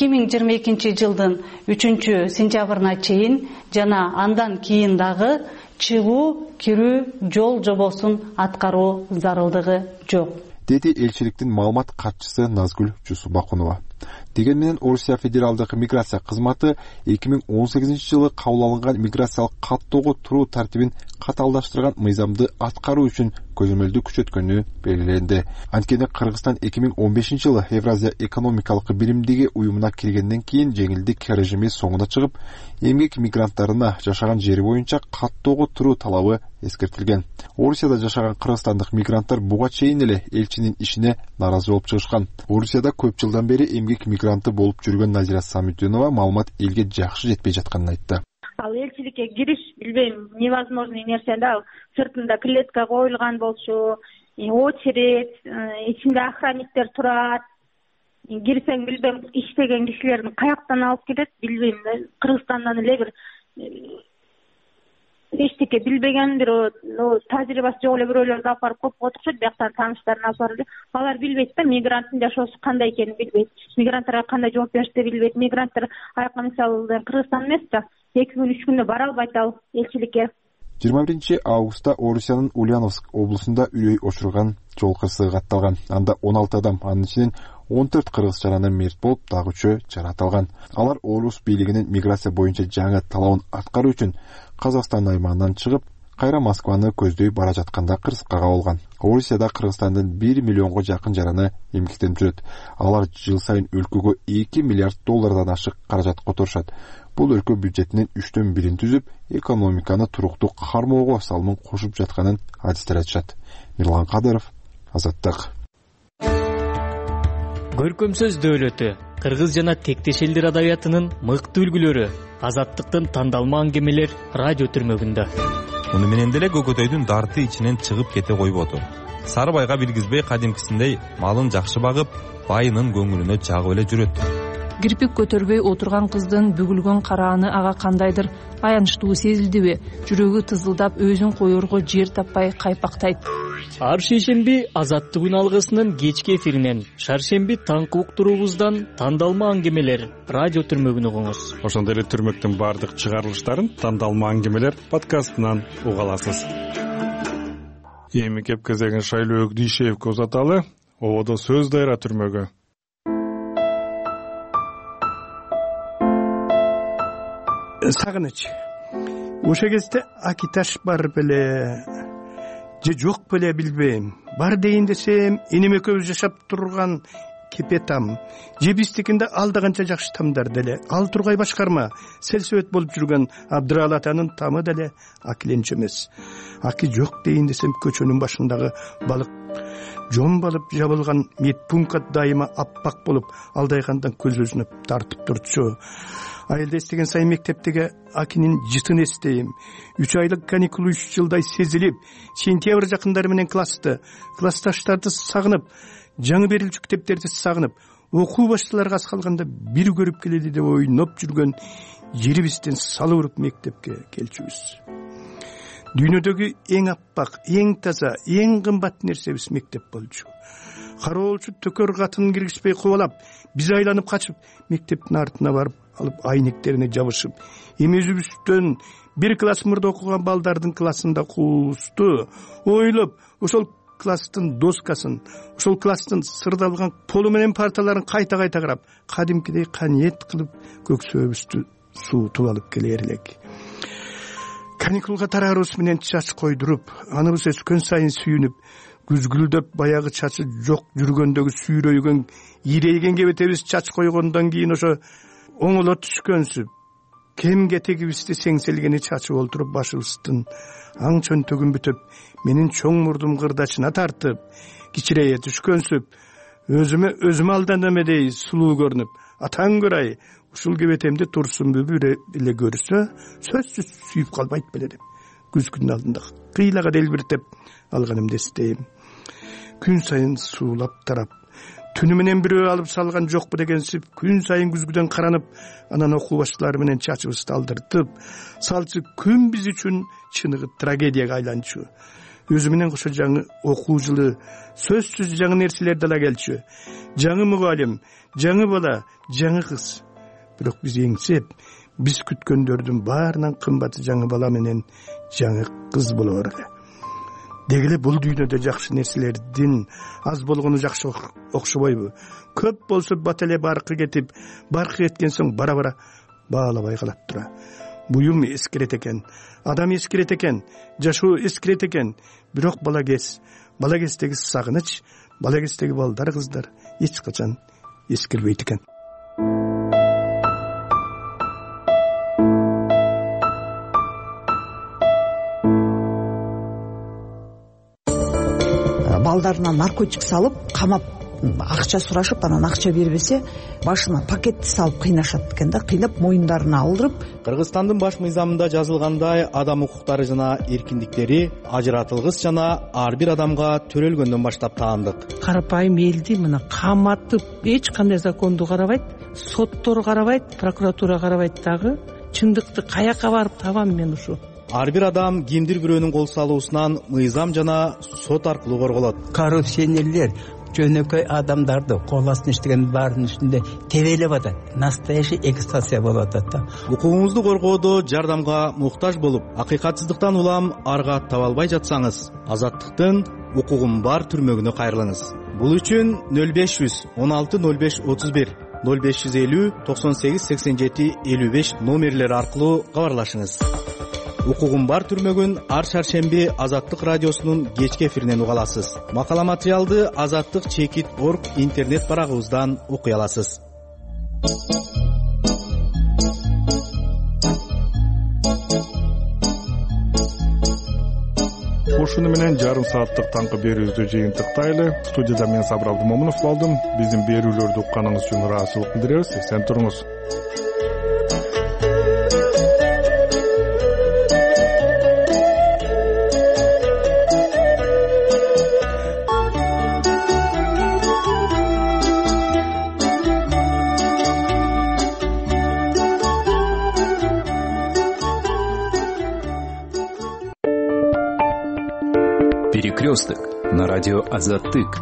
2022 жылдын 3-сентябрына чейин жана андан кийин дагы чыгуу, кирүү жол жобосун аткаруу зарылдыгы жок, деди элчиликтин маалымат катчысы Назгүл Жусупбакунова. Деген менен Орусия федералдык миграция кызматы 2018 жылы кабыл алынган миграциялык каттоого туруу тартибин каталдаштырган мыйзамды аткаруу үчүн көзөмөлдү күчөткөнү белгиленди. Анткени Кыргызстан 2015 жылы Евразия экономикалык биримдиги уюмуна киргенден кийин жеңилдик режими соңуна чыгып, эмгек мигранттарына жашаган жери боюнча каттоого туруу талабы эскертилген. Орусияда жашаган кыргызстандык мигранттар буга чейин эле элчинин ишине наразы болуп чыгышкан. Орусияда көп жылдан бери эмгек мигранты болуп жүргөн Назира Самиддинова маалымат элге жакшы жетпей жатканын айтты. Ал элчиликке кириш, билбейм, невозможный нерсе да. Сыртында клетка коюлган болчу, очередь, ичинде охранниктер турат. Кирсең, билбейм, иштеген кишилердин каяктан алып келет, билбейм да. Кыргызстандан эле бир эчтеке билбеген бир тажрыйбасы жок эле бирөөлөрдү алып барып көп отурушат, бияктан тааныштарын алып барып эле. Алар билбейт да, мигранттын жашоосу кандай экенин билбейт. Мигранттарга кандай жооп беришти билбейт. Мигранттар аяка мисалы Кыргызстан эмес да, 2 күн 3 күндө бара албайт ал элчиликке. 21 августта Орусиянын Ульяновск облусунда үрөй очурган жол кырсыгы катталган. Анда 16 адам, анын ичинен 14 кыргыз жараны мерт болуп, дагы 3 жаратылган. Алар Орус бийлигинин миграция боюнча жаңы талабын аткаруу үчүн Казакстан аймагынан чыгып, кайра Москваны көздөй бара жатканда кырсыкка кабылган. Орусияда Кыргызстандын 1 миллионго жакын жараны эмгектенип жүрөт. Алар жыл сайын өлкөгө 2 миллиард доллардан ашык каражат которушат. Бул өлкө бюджетинин 3/1 түзүп, экономиканы туруктуу кармоого салымын кошуп жатканын адистер айтышат. Мирлан Кадыров, Азаттык. Көркөмсөз дөөлөтү, кыргыз жана тектеш элдер адабиятынын мыкты үлгүлөрү, Азаттыктын тандалма аңгемелер радио түрмөгүндө. Муну менен деле Көкөтөйдүн дарты ичинен чыгып кете койбоду. Сарыбайга билгизбей кадимкисиндей малын жакшы багып, байынын көңүлүнө жагып эле жүрөт. Кирпик көтөрбөй отурган кыздын бүгүлгөн карааны ага кандайдыр аянычтуу сезилдиби? Жүрөгү тызылдап өзүн коерго жер таппай кайпактайт. Ар шейшемби Азаттык алгысынын кечки эфиринен, шаршемби таңкы уктуруубуздан тандалма аңгемелер радио түрмөгүн угуңуз. Ошондой эле түрмөктүн бардык чыгарылыштарын тандалма аңгемелер подкастынан уга аласыз. Эми кеп кезегин Шайлоо Өкдүйшевке узаталы. Ободо сөз дайра түрмөгү. Сагыныч. Ошо кезде Акиташ бар беле, же жок беле билбейм. Бар дейин десем, энем экөөбүз жашап турган Кепетам, же биздикинде алдаганча жакшы тамдар деле. Ал тургай башкарма, селсөбөт болуп жүргөн Абдырал атанын тамы деле Акиленче эмес. Аки жок дейин десем, көчөнүн башындагы балык жон болуп жабылган медпунктка дайыма аппак болуп, алдайгандан көз өзүнө тартып турчу. Айылда эстеген сайын мектептеги Акинин жытын эстейм. 3 айлык каникул 3 жылдай сезилип, сентябрь жакындары менен классташтарды сагынып, жаңы берилчү китептерди сагынып, окуу башталарга аз калганда бир көрүп келели деп ойноп жүргөн жерибизден салы уруп мектепке келчүбүз. Дүйнөдөгү эң аппак, эң таза, эң кымбат нерсебиз мектеп болчу. Кароолчу төкөр катын киргизбей кубалап, биз айланып качып, мектептин артына барып алып айнектерине жабышып, эми өзүбүздөн бир класс мурда окуган балдардын классында куусту ойлоп, ошол класстын доскасын, ошол класстын сырдалган полу менен парталарын кайта-кайта карап, кадимкидей каниет кылып көксөбүздү суутуп алып келер элек. Каникулга тараарыбыз менен чач койдуруп, аныбыз өскөн сайын сүйүнүп, күзгүлдөп баягы чачы жок жүргөндөгү сүйрөйгөн, ийрейген кебетебиз чач койгондон кийин ошо оңоло түшкөнсүп, кем кетегибизди сеңселгени чачып олтуруп, башыбыздын аң чөнтөгүн бүтүп, менин чоң мурдум кырдачына тартып, кичирейе түшкөнсүп, өзүмө алданам эдей сулуу көрүнүп, атаң көрай, ушул кебетемди турсунбу бир эле көрсө, сөзсүз сүйүп калбайт беле деп, күзгүнүн алдында кыйлага делбиртеп алганымды эстейм. Күн сайын суулап тарап, түнү менен бирөө алып салган жокпу дегенсип, күн сайын күзгүдөн каранып, анан окуу башталары менен чачыбызды алдыртып, салчы күн биз үчүн чыныгы трагедияга айланчу. Өзү менен кошо жаңы окуу жылы, сөзсүз жаңы нерселерди ала келчү. Жаңы мугалим, жаңы бала, жаңы кыз. Бирок биз эңсеп, биз күткөндөрдүн баарынан кымбаты жаңы бала менен жаңы кыз болор эле. Дегеле бул дүйнөдө жакшы нерселердин аз болгону жакшы окшобойбу? Көп болсо бат эле баркы кетип, баркы кеткен соң бара-бара баалабай калат тура. Буюм эскерет экен, адам эскерет экен, жашоо эскерет экен. Бирок балакестеги сагыныч, балакестеги балдар, кыздар эч качан эскербейт экен. Балдарына наркотик салып, камап, акча сурашып, анан акча бербесе, башына пакетти салып кыйнашат экен да, кыйнап моюндарына алдырып. Кыргызстандын баш мыйзамында жазылгандай, адам укуктары жана эркиндиктери ажыратылгыс жана ар бир адамга төрөлгөндөн баштап таандык. Карапайым элди мына каматып, эч кандай законду карабайт, соттор карабайт, прокуратура карабайт дагы. Чындыкты каяка барып табам мен ушу? Ар бир адам кимдир бирөөнүн кол салуусунан мыйзам жана сот аркылуу корголот. Коррупционерлер жөнөкөй адамдарды кол астына иштеген баардын үстүндө тебелеп атат. Настоящий эксплуатация болуп атат да. Укугуңузду коргоодо жардамга муктаж болуп, акыйкатсыздыктан улам арга таба албай жатсаңыз, Азаттыктын укугум бар түрмөгүнө кайрылыңыз. Бул үчүн 05160531 0550 98 87 55 номерлери аркылуу кабарлашыңыз. Укугум бар түрмөгүн ар шаршемби Азаттык радиосунун кечки эфиринен уга аласыз. Макала материалды azаттык.org интернет барагыбыздан окуй аласыз. Ушуну менен жарым сааттык таңкы берүүбүздү жыйынтыктайлы. Студияда мен Сабыр Абдымомунов болдум. Биздин берүүлөрдү укканыңыз үчүн ыраазычылык билдиребиз. Эсен туруңуз. Перекресток на радио Азаттык.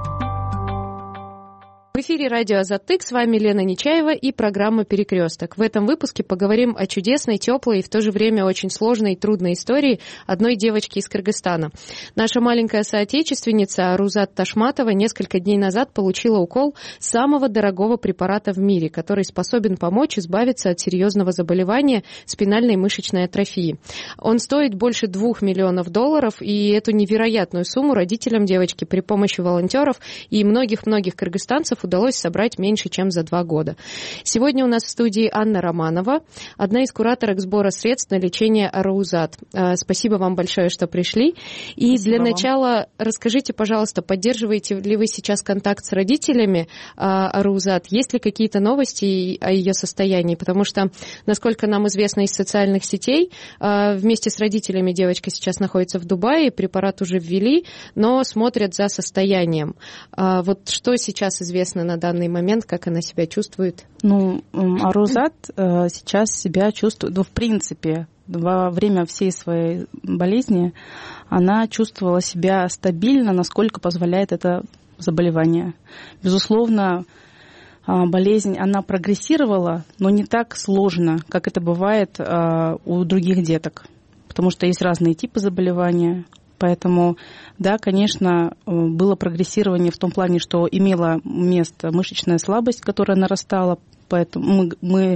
В эфире радио Азаттык, с вами Лена Нечаева и программа «Перекресток». В этом выпуске поговорим о чудесной, теплой и в то же время очень сложной и трудной истории одной девочки из Кыргызстана. Наша маленькая соотечественница Арузат Ташматова несколько дней назад получила укол самого дорогого препарата в мире, который способен помочь избавиться от серьезного заболевания спинальной мышечной атрофии. Он стоит больше $2 миллионов, и эту невероятную сумму родителям девочки при помощи волонтеров и многих-многих кыргызстанцев удалось собрать меньше, чем за 2 года. Сегодня у нас в студии Анна Романова, одна из кураторок сбора средств на лечение Арузат. Спасибо вам большое, что пришли. И для начала расскажите, пожалуйста, поддерживаете ли вы сейчас контакт с родителями Арузат? Есть ли какие-то новости о ее состоянии? Потому что, насколько нам известно из социальных сетей, вместе с родителями девочка сейчас находится в Дубае, препарат уже ввели, но смотрят за состоянием. Вот что сейчас известно на данный момент, как она себя чувствует? Арузат сейчас себя чувствует, в принципе, во время всей своей болезни она чувствовала себя стабильно, насколько позволяет это заболевание. Безусловно, болезнь, она прогрессировала, но не так сложно, как это бывает у других деток, потому что есть разные типы заболевания. Поэтому, да, конечно, было прогрессирование в том плане, что имела место мышечная слабость, которая нарастала. Поэтому мы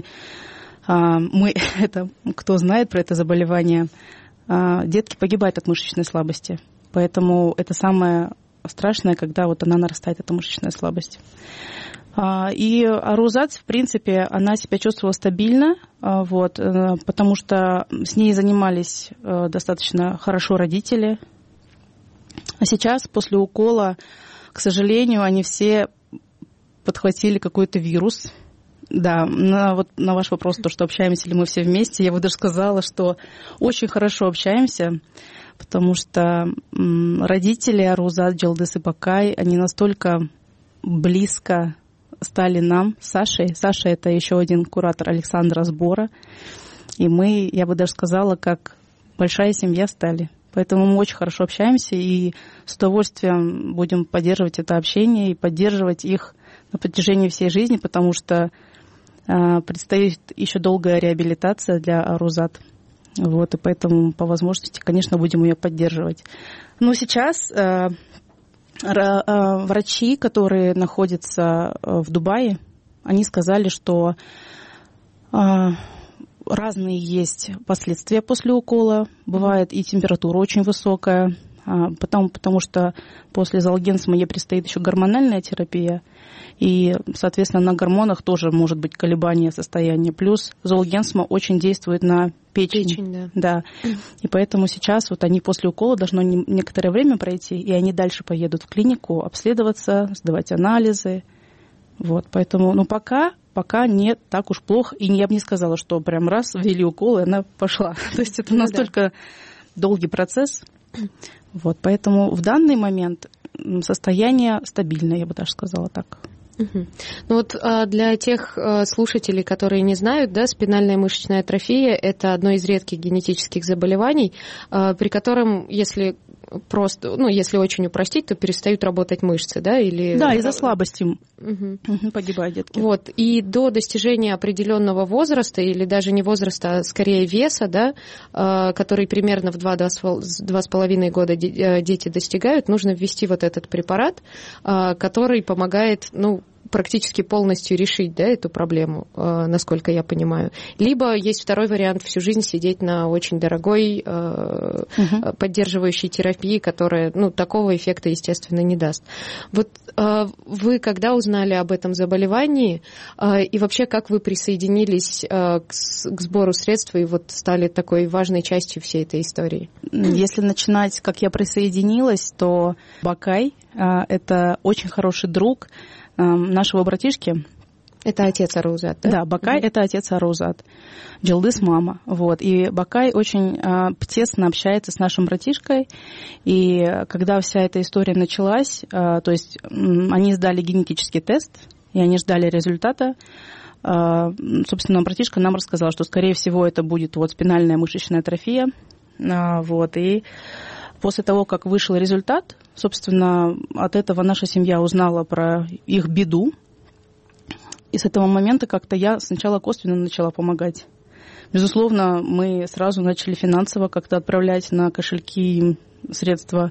это, кто знает про это заболевание, детки погибают от мышечной слабости. Поэтому это самое страшное, когда вот она нарастает, эта мышечная слабость. И Арузат, в принципе, она себя чувствовала стабильно, потому что с ней занимались достаточно хорошо родители. А сейчас, после укола, к сожалению, они все подхватили какой-то вирус. Да, на ваш вопрос, то, что общаемся ли мы все вместе, я бы даже сказала, что очень хорошо общаемся, потому что родители Арузат, Джалдыс и Бакай, они настолько близко стали нам с Сашей. Саша — это еще один куратор Александра сбора. И мы, я бы даже сказала, как большая семья стали. Поэтому мы очень хорошо общаемся и с удовольствием будем поддерживать это общение и поддерживать их на протяжении всей жизни, потому что предстоит еще долгая реабилитация для Арузат. И поэтому по возможности, конечно, будем ее поддерживать. Но сейчас врачи, которые находятся в Дубае, они сказали, что разные есть последствия после укола. Бывает и температура очень высокая, потому что после золгенсма ей предстоит еще гормональная терапия. И, соответственно, на гормонах тоже может быть колебание состояния. Плюс золгенсма очень действует на печень. Да. И поэтому сейчас они после укола должно некоторое время пройти, и они дальше поедут в клинику обследоваться, сдавать анализы. Поэтому, пока не так уж плохо. И я бы не сказала, что прям раз ввели укол, и она пошла. То есть это настолько долгий процесс. Поэтому в данный момент состояние стабильное, я бы даже сказала так. Для тех слушателей, которые не знают, спинальная мышечная атрофия – это одно из редких генетических заболеваний, при котором, если просто, если очень упростить, то перестают работать мышцы, да, или... Да, из-за слабости погибают детки. Вот, и до достижения определенного возраста, или даже не возраста, а скорее веса, да, который примерно в 2,5 года дети достигают, нужно ввести вот этот препарат, который помогает, практически полностью решить, да, эту проблему, насколько я понимаю. Либо есть второй вариант — всю жизнь сидеть на очень дорогой поддерживающей терапии, которая, такого эффекта, естественно, не даст. Вот вы когда узнали об этом заболевании, и вообще как вы присоединились к сбору средств и вот стали такой важной частью всей этой истории? Если начинать, как я присоединилась, то Бакай — это очень хороший друг нашего братишки. Это отец Араузат, да? Да, Бакай — это отец Араузат. Джилдыс — мама. Вот. И Бакай очень тесно общается с нашим братишкой. И когда вся эта история началась, то есть они сдали генетический тест, и они ждали результата. Собственно, братишка нам рассказал, что, скорее всего, это будет спинальная мышечная атрофия. Вот. И после того, как вышел результат, собственно, от этого наша семья узнала про их беду. И с этого момента как-то я сначала косвенно начала помогать. Безусловно, мы сразу начали финансово как-то отправлять на кошельки средства.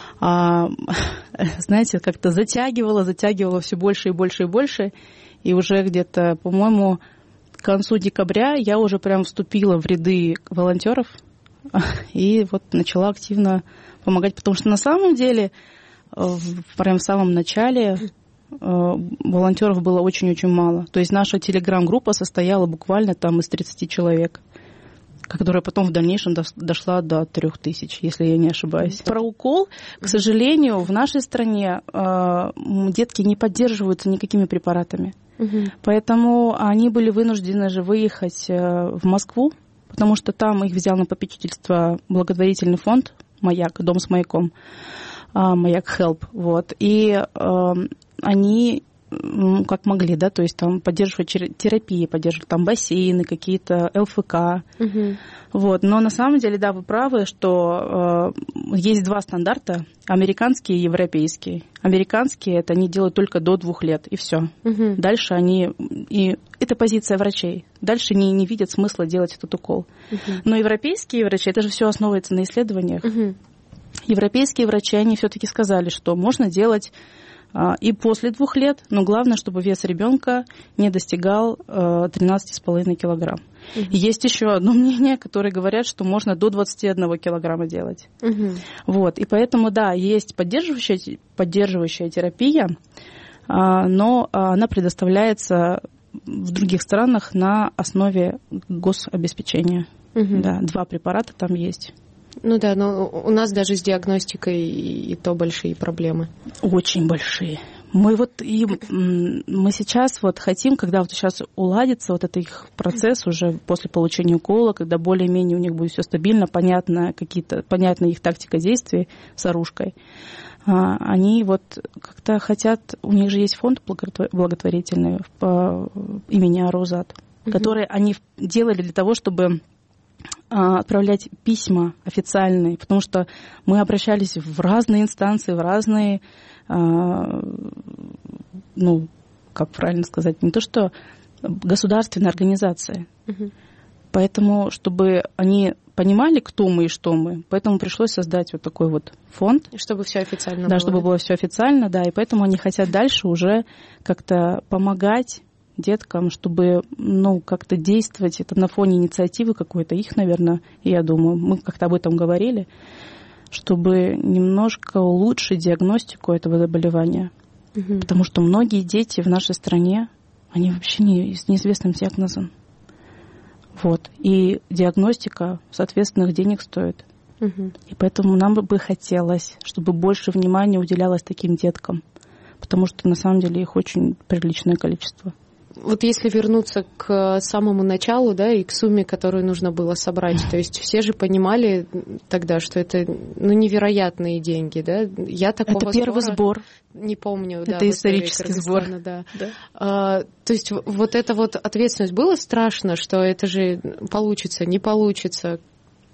Знаете, как-то затягивала все больше и больше и больше. И уже где-то, по-моему, к концу декабря я уже прям вступила в ряды волонтеров и начала активно помогать, потому что на самом деле прям в самом начале волонтеров было очень-очень мало. То есть наша телеграм-группа состояла буквально там из 30 человек, которая потом в дальнейшем дошла до 3000, если я не ошибаюсь. Про укол, к сожалению, в нашей стране детки не поддерживаются никакими препаратами. Поэтому они были вынуждены же выехать в Москву, потому что там их взял на попечительство благотворительный фонд «Маяк», «Дом с маяком», «Маяк Хелп». Вот. И они как могли, да, то есть там поддерживать терапии, поддерживать там бассейны, какие-то ЛФК. Вот. Но на самом деле, да, вы правы, что есть два стандарта, американский и европейский. Американские — это они делают только до 2 лет, и все. Дальше они... И это позиция врачей. Дальше не видят смысла делать этот укол. Но европейские врачи, это же все основывается на исследованиях. Европейские врачи, они все-таки сказали, что можно делать и после 2 лет, но главное, чтобы вес ребенка не достигал 13,5 килограмм. Есть еще одно мнение, которое говорят, что можно до 21 килограмма делать. Вот. И поэтому, да, есть поддерживающая терапия, но она предоставляется в других странах на основе гособеспечения. Да, 2 препарата там есть. Ну да, но у нас даже с диагностикой и то большие проблемы. Очень большие. Мы сейчас хотим, когда сейчас уладится этот их процесс уже после получения укола, когда более-менее у них будет все стабильно, понятна их тактика действий с оружкой, они как-то хотят, у них же есть фонд благотворительный по имени Араузат, который они делали для того, чтобы отправлять письма официальные, потому что мы обращались в разные инстанции, в разные, как правильно сказать, не то что государственные организации. Поэтому, чтобы они понимали, кто мы и что мы, поэтому пришлось создать такой фонд. Чтобы все официально было. Да, чтобы было все официально, да, и поэтому они хотят дальше уже как-то помогать деткам, чтобы, как-то действовать. Это на фоне инициативы какой-то их, наверное, я думаю, мы как-то об этом говорили, чтобы немножко улучшить диагностику этого заболевания. Потому что многие дети в нашей стране, они вообще с неизвестным диагнозом. Вот. И диагностика, соответственно, денег стоит. И поэтому нам бы хотелось, чтобы больше внимания уделялось таким деткам, потому что на самом деле их очень приличное количество. Вот если вернуться к самому началу, да, и к сумме, которую нужно было собрать, то есть все же понимали тогда, что это невероятные деньги, да? Я такого это первый сбор. Не помню, это да, исторический сбор. Да. То есть эта ответственность, было страшно, что это же получится, не получится?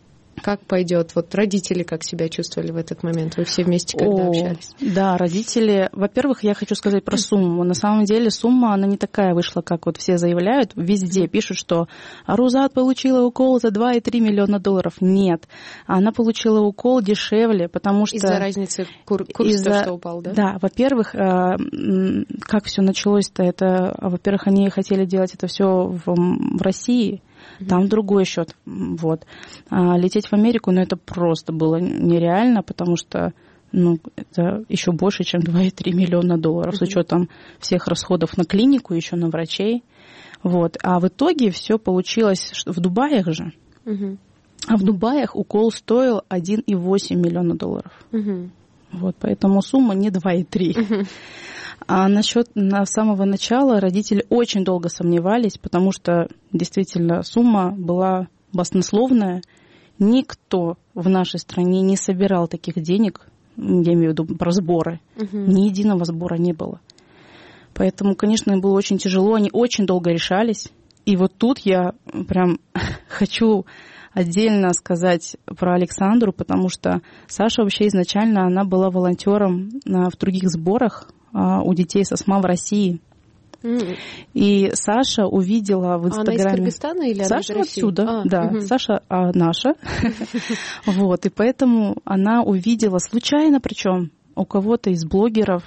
как пойдет? Вот родители как себя чувствовали в этот момент? Вы все вместе когда общались? Да, родители. Во-первых, я хочу сказать про сумму. На самом деле сумма, она не такая вышла, как вот все заявляют. Везде пишут, что Арузат получила укол за 2,3 миллиона долларов. Нет. Она получила укол дешевле, потому что... Из-за разницы курса, что упал, да? Да. Во-первых, как все началось-то, это... Во-первых, они хотели делать это все в России. Там другой счет. Вот. А лететь в Америку, это просто было нереально, потому что это еще больше, чем 2,3 миллиона долларов, с учетом всех расходов на клинику, еще на врачей. Вот. А в итоге все получилось в Дубаях же. А в Дубаях укол стоил 1,8 миллиона долларов. Вот, поэтому сумма не 2,3. А на самого начала родители очень долго сомневались, потому что действительно сумма была баснословная. Никто в нашей стране не собирал таких денег, я имею в виду про сборы. Ни единого сбора не было. Поэтому, конечно, им было очень тяжело, они очень долго решались. И вот тут я прям хочу отдельно сказать про Александру, потому что Саша вообще изначально она была волонтером в других сборах у детей со СМА в России. И Саша увидела в Инстаграме... Она из Кыргызстана или она Саша из России? отсюда, да. Саша наша. Вот, и поэтому она увидела случайно, причем у кого-то из блогеров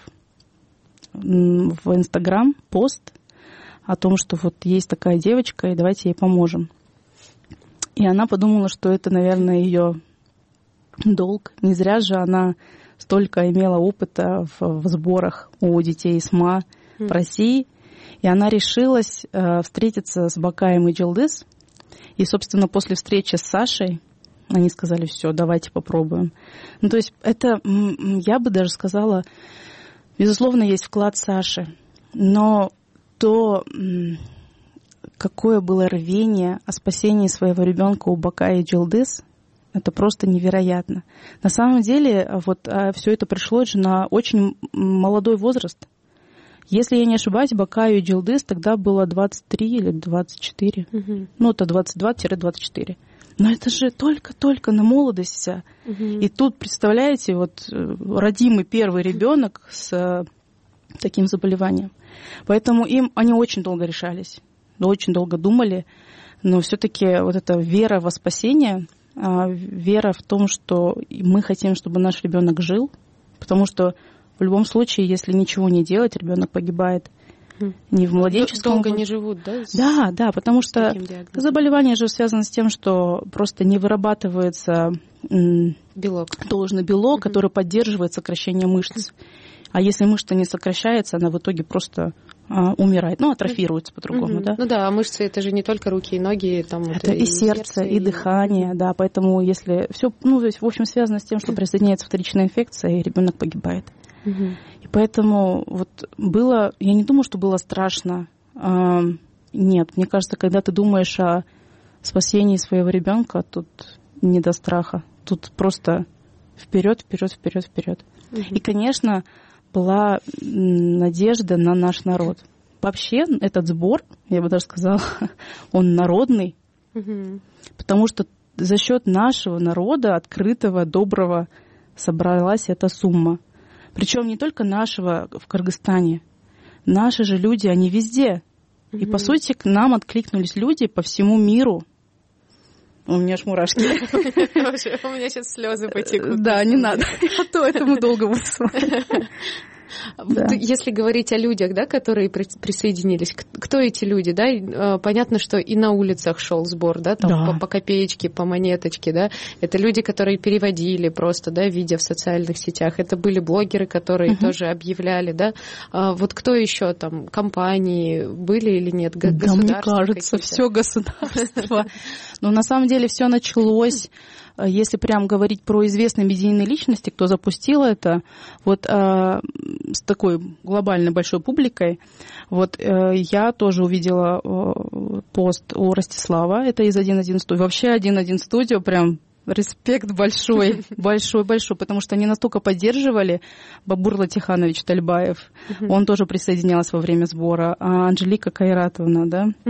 в Инстаграм пост о том, что вот есть такая девочка, и давайте ей поможем. И она подумала, что это, наверное, ее долг. Не зря же она столько имела опыта в сборах у детей СМА в России. И она решилась встретиться с Бакаем и Джилдыз. И, собственно, после встречи с Сашей они сказали, все, давайте попробуем. То есть это, я бы даже сказала, безусловно, есть вклад Саши. Но то, какое было рвение о спасении своего ребенка у Бакая и Джилдыз, это просто невероятно. На самом деле, вот все это пришло же на очень молодой возраст. Если я не ошибаюсь, Бакаю и Джилдыз тогда было 23 или 24. Это 22-24. Но это же только-только на молодость вся. И тут, представляете, вот родимый первый ребенок с таким заболеванием. Поэтому они очень долго решались, очень долго думали. Но все-таки вот эта вера во спасение, вера в том, что мы хотим, чтобы наш ребенок жил, потому что в любом случае, если ничего не делать, ребенок погибает. Не в младенческом. Долго не живут, да? Да, потому что заболевание же связано с тем, что просто не вырабатывается должный белок, который поддерживает сокращение мышц. А если мышца не сокращается, она в итоге просто умирает, атрофируется по-другому, да? А мышцы это же не только руки и ноги, это и сердце, и дыхание, да, поэтому если все, то есть, в общем, связано с тем, что присоединяется вторичная инфекция, и ребенок погибает. И поэтому вот было, я не думаю, что было страшно. Нет, мне кажется, когда ты думаешь о спасении своего ребенка, тут не до страха, тут просто вперед. И, конечно, была надежда на наш народ. Вообще этот сбор, я бы даже сказала, он народный, потому что за счет нашего народа, открытого, доброго, собралась эта сумма. Причем не только нашего в Кыргызстане. Наши же люди, они везде. И, по сути, к нам откликнулись люди по всему миру. У меня аж мурашки. У меня сейчас слезы потекут. Да, не надо. А то этому долго буду смотреть. Если говорить о людях, да, которые присоединились, кто эти люди, да? Понятно, что и на улицах шел сбор, да, там по копеечке, по монеточке, да. Это люди, которые переводили просто, да, видя в социальных сетях. Это были блогеры, которые тоже объявляли, да. Вот кто еще там, компании были или нет? Да, мне кажется, все государство. Но на самом деле все началось. Если прям говорить про известные медийные личности, кто запустил это, вот с такой глобальной большой публикой, вот я тоже увидела пост у Ростислава, это из 1.1 студио. Вообще 1.1 студио прям респект большой, большой, потому что они настолько поддерживали. Бабур Латиханович Тальбаев, он тоже присоединялся во время сбора, а Анжелика Кайратовна, да,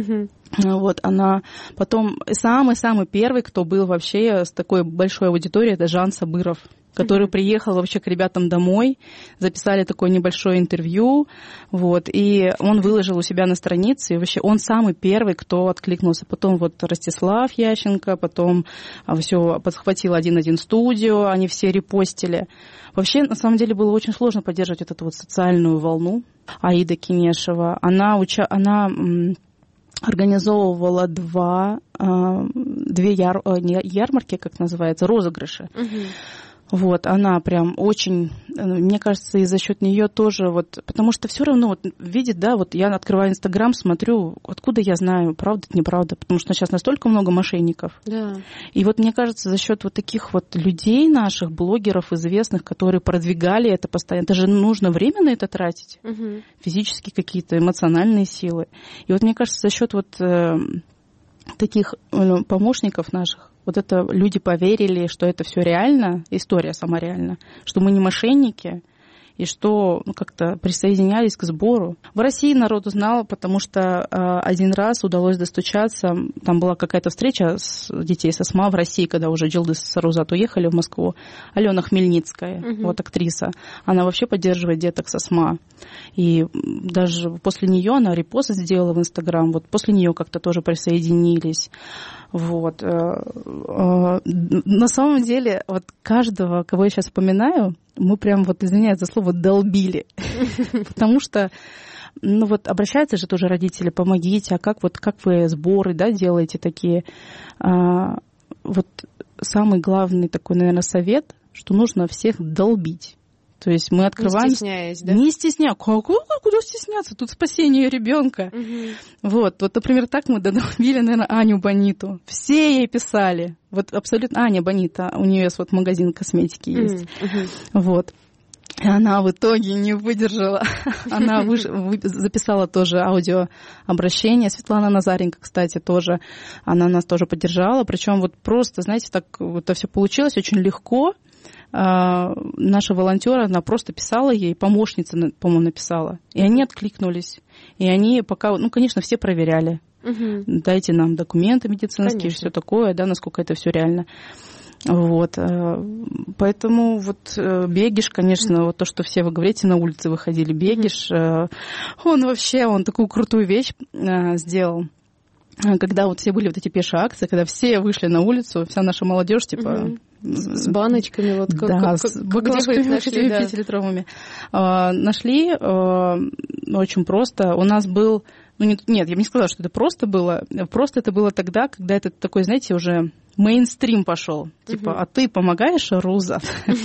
Вот, она потом самый-самый первый, кто был вообще с такой большой аудиторией, это Жан Сабыров, который приехал вообще к ребятам домой, записали такое небольшое интервью, вот, и он выложил у себя на странице, и вообще он самый первый, кто откликнулся. Потом вот Ростислав Ященко, потом все подхватил 1-1 студио, они все репостили. Вообще, на самом деле, было очень сложно поддерживать вот эту вот социальную волну. Аида Кинешева, она организовывала две ярмарки, как называется, розыгрыши. Вот, она прям очень, мне кажется, и за счет нее тоже, вот, потому что все равно вот, видит, да, вот я открываю Инстаграм, смотрю, откуда я знаю, правда это неправда, потому что сейчас настолько много мошенников. Да. И вот мне кажется, за счет вот таких вот людей наших, блогеров известных, которые продвигали это постоянно, это же нужно время на это тратить, физические какие-то эмоциональные силы. И вот мне кажется, за счет вот таких помощников наших, вот это люди поверили, что это все реально, история сама реальна, что мы не мошенники, и что как-то присоединялись к сбору. В России народ узнал, потому что один раз удалось достучаться, там была какая-то встреча с детей со СМА в России, когда уже Джилды с Сарузат уехали в Москву. Алена Хмельницкая, вот актриса, она вообще поддерживает деток со СМА. И даже после нее она репост сделала в Инстаграм, вот после нее как-то тоже присоединились. Вот. На самом деле, вот каждого, кого я сейчас вспоминаю, мы прям, вот, извиняюсь за слово, долбили. Потому что, ну вот, обращаются же тоже родители, помогите, а как вы сборы, да, делаете такие? Вот самый главный такой, наверное, совет, что нужно всех долбить. То есть мы открываем... Не стесняясь, да? Не стесняясь. Куда стесняться? Тут спасение ребенка. Вот, например, так мы долбили, наверное, Аню Бониту. Все ей писали. Вот абсолютно Аня Бонита, у нее вот магазин косметики есть. Вот. И она в итоге не выдержала. Она записала тоже аудиообращение. Светлана Назаренко, кстати, тоже. Она нас тоже поддержала. Причем вот просто, знаете, так это все получилось очень легко. Наша волонтер, она просто писала ей, помощница, по-моему, написала. И они откликнулись. И они пока, ну, конечно, все проверяли. Дайте нам документы медицинские, все такое, да, насколько это все реально. Вот. Поэтому вот Бегиш, конечно, вот то, что все вы говорите, на улице выходили, Бегиш, он такую крутую вещь сделал. Когда вот все были вот эти пешие акции, когда все вышли на улицу, вся наша молодежь, типа... С баночками, вот как, да, с баклажками нашли, 5-литровыми. Нашли очень просто. У нас был... Нет, я бы не сказала, что это просто было. Просто это было тогда, когда это такой, знаете, уже мейнстрим пошел. Типа, а ты помогаешь, Руза?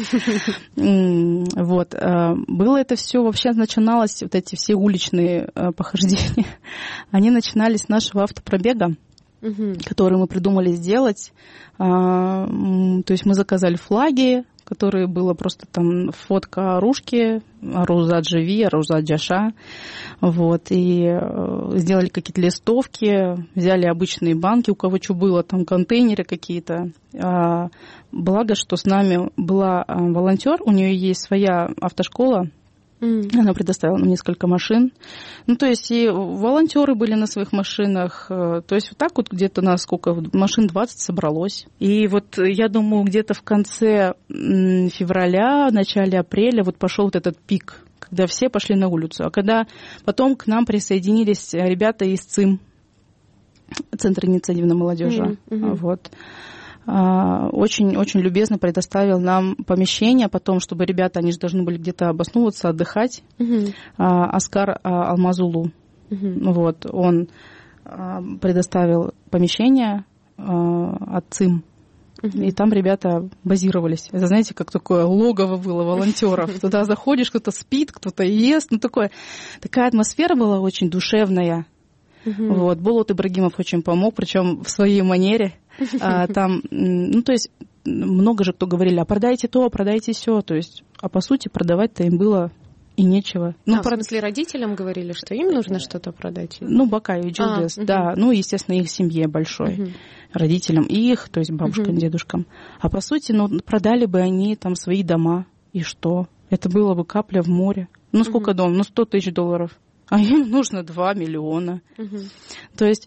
Вот. Было это все, вообще начиналось, вот эти все уличные похождения, они начинались с нашего автопробега, который мы придумали сделать. То есть мы заказали флаги, которые было просто там фотка Арушки, Арузат Живи, Арузат Джаша. Вот, и сделали какие-то листовки, взяли обычные банки, у кого что было, там контейнеры какие-то. Благо, что с нами была волонтер, у нее есть своя автошкола. Она предоставила нам несколько машин. Ну, то есть и волонтеры были на своих машинах. То есть вот так вот где-то нас сколько, машин 20 собралось. И вот я думаю, где-то в конце февраля, начале апреля вот пошел вот этот пик, когда все пошли на улицу. А когда потом к нам присоединились ребята из ЦИМ, Центра инициативной молодежи. Вот. Очень любезно предоставил нам помещение потом, чтобы ребята, они же должны были где-то обосновываться, отдыхать. Оскар Алмазулу. Вот, он предоставил помещение от ЦИМ. И там ребята базировались. Это, знаете, как такое логово было волонтеров. Туда заходишь, кто-то спит, кто-то ест. Ну, такая атмосфера была очень душевная. Вот. Булат Ибрагимов очень помог, причем в своей манере. Там, ну, то есть, много же кто говорили, а продайте то, продайте сё. То есть, а по сути, продавать-то им было и нечего. В смысле, родителям говорили, что им нужно что-то продать? Ну, Бакай и Джилдес, да. Ну, естественно, их семье большой. Родителям их, то есть бабушкам, дедушкам. А по сути, ну, продали бы они там свои дома. И что? Это было бы капля в море. Ну, сколько дом? Ну, $100 000. А им нужно 2 миллиона. То есть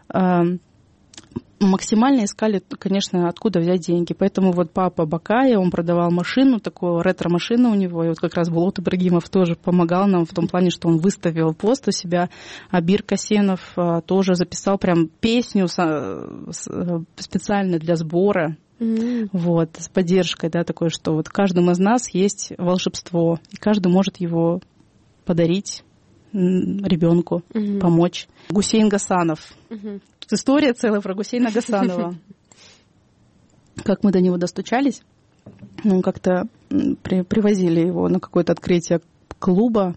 максимально искали, конечно, откуда взять деньги. Поэтому вот папа Бакая, он продавал машину, такую ретро-машину у него, и вот как раз Булат Ибрагимов тоже помогал нам в том плане, что он выставил пост у себя, а Бир Касенов тоже записал прям песню специально для сбора, вот, с поддержкой, да, такое, что вот в каждом из нас есть волшебство, и каждый может его подарить ребенку, помочь. Гусейн Гасанов. Тут история целая про Гусейна Гасанова. Как мы до него достучались, ну, как-то привозили его на какое-то открытие клуба,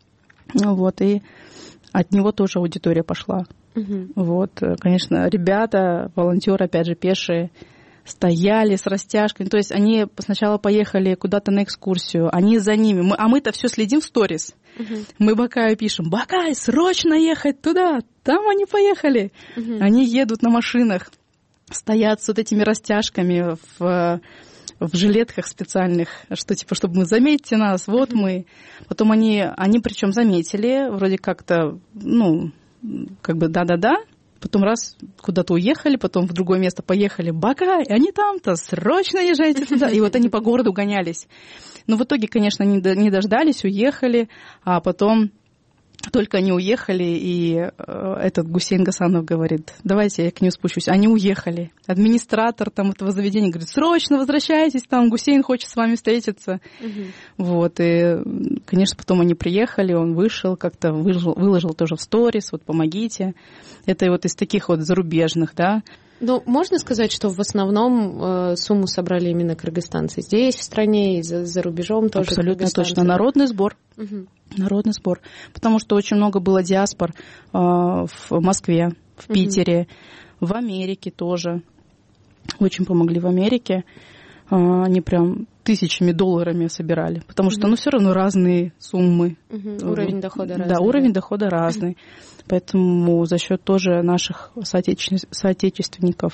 вот, и от него тоже аудитория пошла. Вот, конечно, ребята, волонтеры, опять же, пешие, стояли с растяжками. То есть они сначала поехали куда-то на экскурсию, они за ними. А мы-то все следим в сторис. Мы Бакаю пишем: Бакай, срочно ехать туда! Там они поехали. Они едут на машинах, стоят с вот этими растяжками в жилетках специальных, что типа, чтобы мы заметьте нас, вот мы. Потом они причем заметили, вроде как-то, ну, как бы да-да-да. Потом раз куда-то уехали, потом в другое место поехали. Бакай, они там-то, срочно езжайте туда. И вот они по городу гонялись. Но в итоге, конечно, не дождались, уехали. А потом только они уехали, и этот Гусейн Гасанов говорит: давайте я к ним спущусь. Они уехали. Администратор там этого заведения говорит: срочно возвращайтесь, там Гусейн хочет с вами встретиться. Вот, и, конечно, потом они приехали, он вышел, как-то выложил тоже в сторис, вот помогите. Это вот из таких вот зарубежных, да. Ну, можно сказать, что в основном сумму собрали именно кыргызстанцы здесь, в стране, и за рубежом тоже? Абсолютно точно. Народный сбор. Народный сбор. Потому что очень много было диаспор в Москве, в Питере, в Америке тоже. Очень помогли в Америке. Они прям тысячами долларами собирали. Потому что, ну, все равно разные суммы. Уровень дохода разный. Да, уровень дохода разный. Поэтому за счет тоже наших соотечественников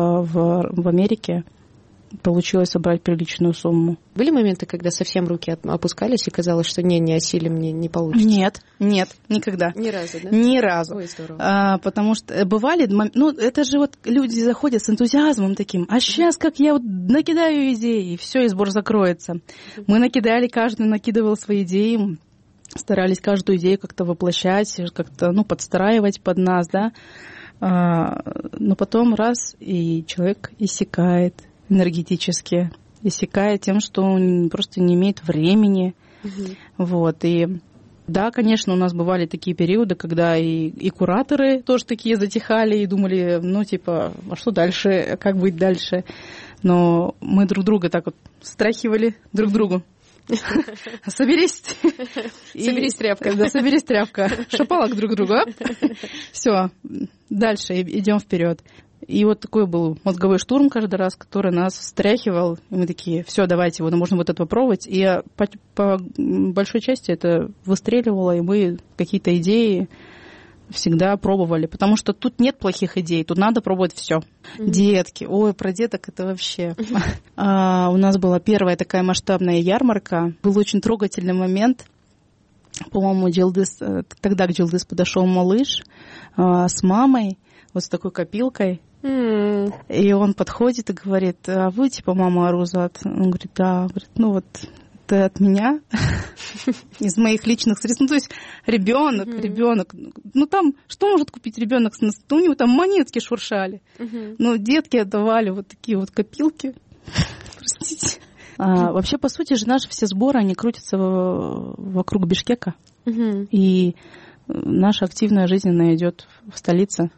в Америке получилось собрать приличную сумму. Были моменты, когда совсем руки опускались и казалось, что не осилим, не получится? Нет, никогда. Ни разу, да? Ни разу. Ой, здорово. Потому что бывали, ну, это же вот люди заходят с энтузиазмом таким: а сейчас как я вот накидаю идеи, и все, и сбор закроется. Мы накидали, каждый накидывал свои идеи, старались каждую идею как-то воплощать, как-то, ну, подстраивать под нас, да. Но потом раз, и человек иссякает энергетически, иссякает тем, что он просто не имеет времени. Вот, и да, конечно, у нас бывали такие периоды, когда и кураторы тоже такие затихали и думали, ну, типа, а что дальше, как быть дальше? Но мы друг друга так вот страхивали друг другу. Соберись. Соберись, тряпка. Да, соберись, тряпка. Шапалак друг другу. Все, дальше идем вперед. И вот такой был мозговой штурм каждый раз, который нас встряхивал. И мы такие: все, давайте, вот, можно вот это попробовать. И по большой части это выстреливало, и мы какие-то идеи всегда пробовали. Потому что тут нет плохих идей, тут надо пробовать все. Детки. Ой, про деток это вообще. У нас была первая такая масштабная ярмарка. Был очень трогательный момент. По-моему, тогда к Джилдыз подошел малыш с мамой, вот с такой копилкой. И он подходит и говорит: а вы типа мама Арузат? Он говорит: да. Говорит: ну вот это от меня, из моих личных средств. Ну, то есть ребенок. Ну, там, что может купить ребенок? У него там монетки шуршали. Но детки отдавали вот такие вот копилки. Простите. Вообще, по сути же, наши все сборы, они крутятся вокруг Бишкека. И наша активная жизнь, она идет в столице.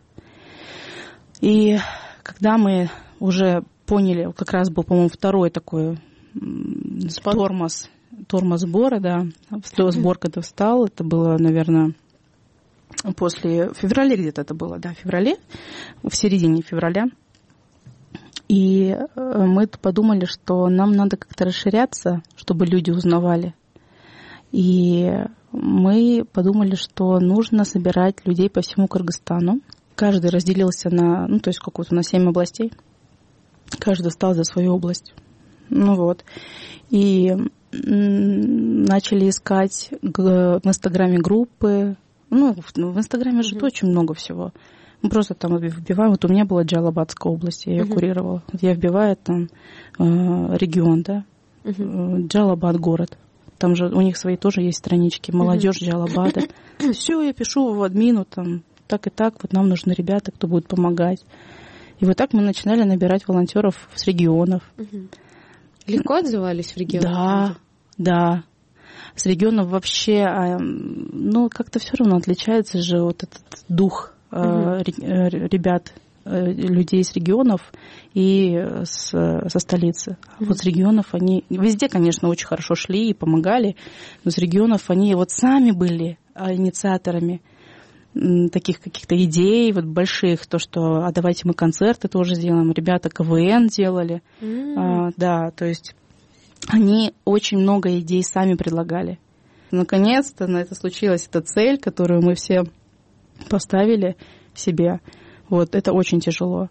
И когда мы уже поняли, как раз был, по-моему, второй такой тормоз сбора, да, сбор когда встал, это было, наверное, в феврале где-то это было, да, в середине февраля. И мы подумали, что нам надо как-то расширяться, чтобы люди узнавали. И мы подумали, что нужно собирать людей по всему Кыргызстану. Каждый разделился на 7 областей. Каждый встал за свою область. Ну вот. И начали искать в Инстаграме группы. Ну, в Инстаграме же очень много всего. Мы просто там вбиваем. Вот у меня была Джалабадская область, я ее курировала. Вот я вбиваю там регион, да, Джалабад город. Там же у них свои тоже есть странички. Молодежь Джалабада. Все, я пишу в админу там так и так. Вот нам нужны ребята, кто будет помогать. И вот так мы начинали набирать волонтеров с регионов. Легко отзывались в регионах? Да. С регионов вообще, ну, как-то все равно отличается же вот этот дух ребят, людей с регионов и со столицы. Вот с регионов они везде, конечно, очень хорошо шли и помогали, но с регионов они вот сами были инициаторами таких каких-то идей вот больших, то, что а давайте мы концерты тоже сделаем, ребята КВН делали, да, то есть они очень много идей сами предлагали. Наконец-то это случилось, эта цель, которую мы все поставили себе. Вот это очень тяжело,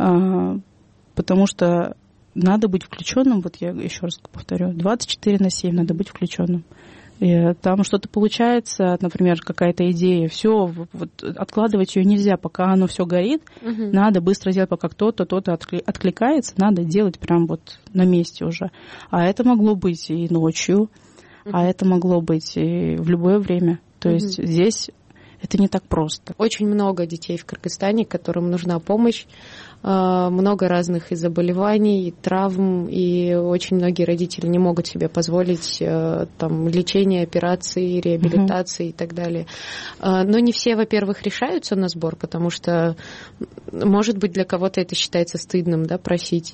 потому что надо быть включенным, вот я еще раз повторю, 24/7 надо быть включенным. И там что-то получается, например, какая-то идея, все, вот, откладывать ее нельзя, пока оно все горит, надо быстро делать, пока кто-то откликается, надо делать прям вот на месте уже. А это могло быть и ночью, а это могло быть и в любое время. То есть здесь это не так просто. Очень много детей в Кыргызстане, которым нужна помощь. Много разных и заболеваний, и травм, и очень многие родители не могут себе позволить там, лечение, операции, реабилитации и так далее. Но не все, во-первых, решаются на сбор, потому что, может быть, для кого-то это считается стыдным, да, просить.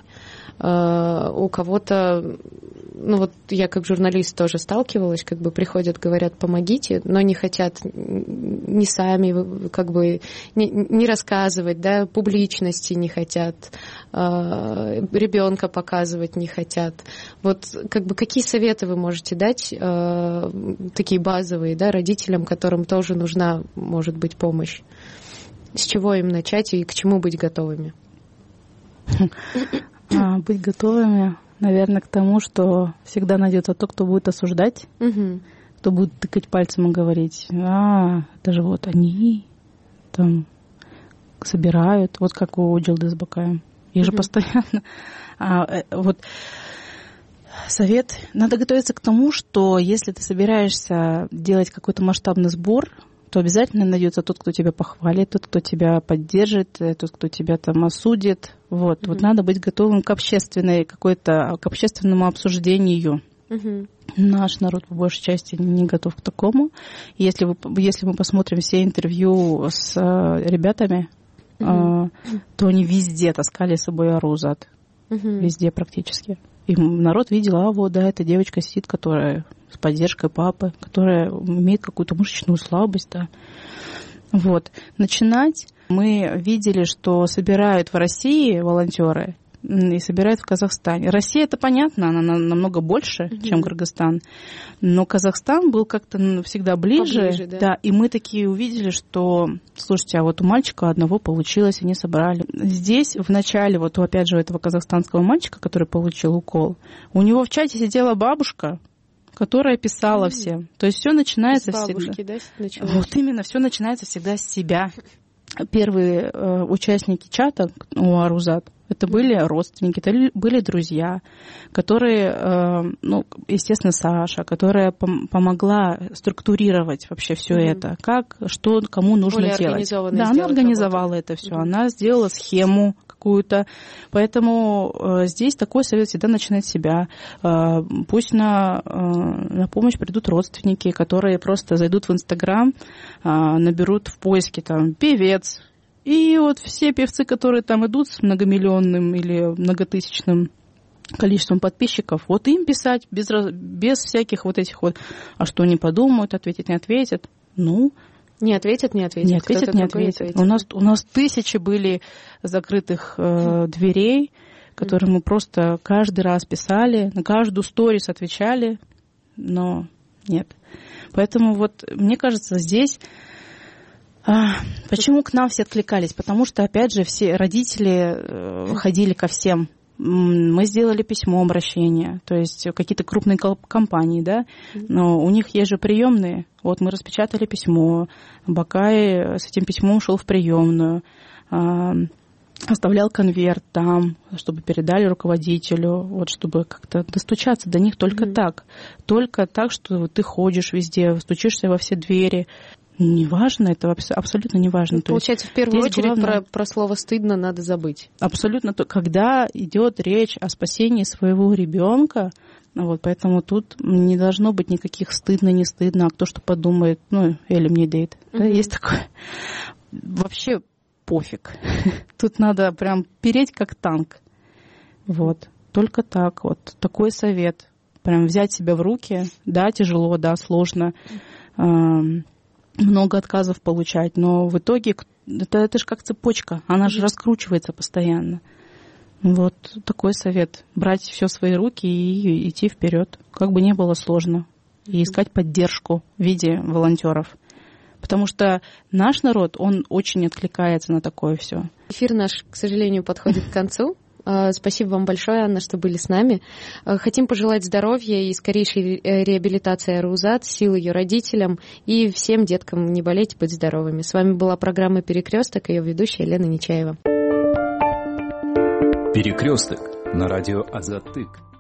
У кого-то, ну вот я как журналист тоже сталкивалась, как бы приходят, говорят, помогите, но не хотят ни сами, как бы не рассказывать, да, публичности не хотят, ребенка показывать не хотят. Вот как бы какие советы вы можете дать, такие базовые, да, родителям, которым тоже нужна, может быть, помощь? С чего им начать и к чему быть готовыми? Быть готовыми, наверное, к тому, что всегда найдется тот, кто будет осуждать, кто будет тыкать пальцем и говорить, это же вот они там собирают, вот как у Джилды Бакаем. Их же постоянно. Вот совет. Надо готовиться к тому, что если ты собираешься делать какой-то масштабный сбор, то обязательно найдется тот, кто тебя похвалит, тот, кто тебя поддержит, тот, кто тебя там осудит. Вот, вот надо быть готовым к общественному обсуждению. Наш народ по большей части не готов к такому. Если мы посмотрим все интервью с ребятами, то они везде таскали с собой арузат. Везде практически. И народ видел, вот, да, эта девочка сидит, которая с поддержкой папы, которая имеет какую-то мышечную слабость, да. Вот. Начинать мы видели, что собирают в России волонтеры и собирают в Казахстане. Россия, это понятно, она намного больше, чем Кыргызстан, но Казахстан был как-то всегда ближе, да, и мы такие увидели, что, слушайте, а вот у мальчика одного получилось, они собрали. Здесь в начале, вот опять же у этого казахстанского мальчика, который получил укол, у него в чате сидела бабушка, которая писала всем. То есть все начинается бабушки, всегда. Да, вот именно, все начинается всегда с себя. Первые участники чата у Арузат это были родственники, это были друзья, которые, ну, естественно, Саша, которая помогла структурировать вообще все это, как, что, кому нужно делать. Да, она организовала это все, она сделала схему какую-то. Поэтому здесь такой совет всегда начинать с себя. Пусть на помощь придут родственники, которые просто зайдут в Инстаграм, наберут в поиске там певец. И вот все певцы, которые там идут с многомиллионным или многотысячным количеством подписчиков, вот им писать без всяких вот этих вот, а что они подумают, ответят, не ответят. Ну, не ответят. Не ответят. У нас тысячи были закрытых дверей, которые мы просто каждый раз писали, на каждую сторис отвечали, но нет. Поэтому вот мне кажется, здесь... Почему к нам все откликались? Потому что, опять же, все родители ходили ко всем мы сделали письмо обращения, то есть какие-то крупные компании, да, но у них есть же приемные. Вот мы распечатали письмо, Бакай с этим письмом шел в приемную, оставлял конверт там, чтобы передали руководителю, вот чтобы как-то достучаться до них только так, что ты ходишь везде, стучишься во все двери. Неважно, это абсолютно неважно. Получается, в первую очередь про слово «стыдно» надо забыть. Абсолютно. Когда идет речь о спасении своего ребенка, вот, поэтому тут не должно быть никаких стыдно, не стыдно, а кто что подумает, Эля мне дейт. Да, есть такое. Вообще пофиг. Тут надо прям переть как танк. Вот. Только так. Вот. Такой совет. Прям взять себя в руки. Да, тяжело, да, сложно. Много отказов получать, но в итоге это же как цепочка, она же раскручивается постоянно. Вот такой совет. Брать все в свои руки и идти вперед, как бы не было сложно. И искать поддержку в виде волонтеров. Потому что наш народ, он очень откликается на такое все. Эфир наш, к сожалению, подходит к концу. Спасибо вам большое, Анна, что были с нами. Хотим пожелать здоровья и скорейшей реабилитации Арузат, сил ее родителям и всем деткам не болеть, быть здоровыми. С вами была программа «Перекресток» и ее ведущая Елена Нечаева. «Перекресток» на радио Азаттык.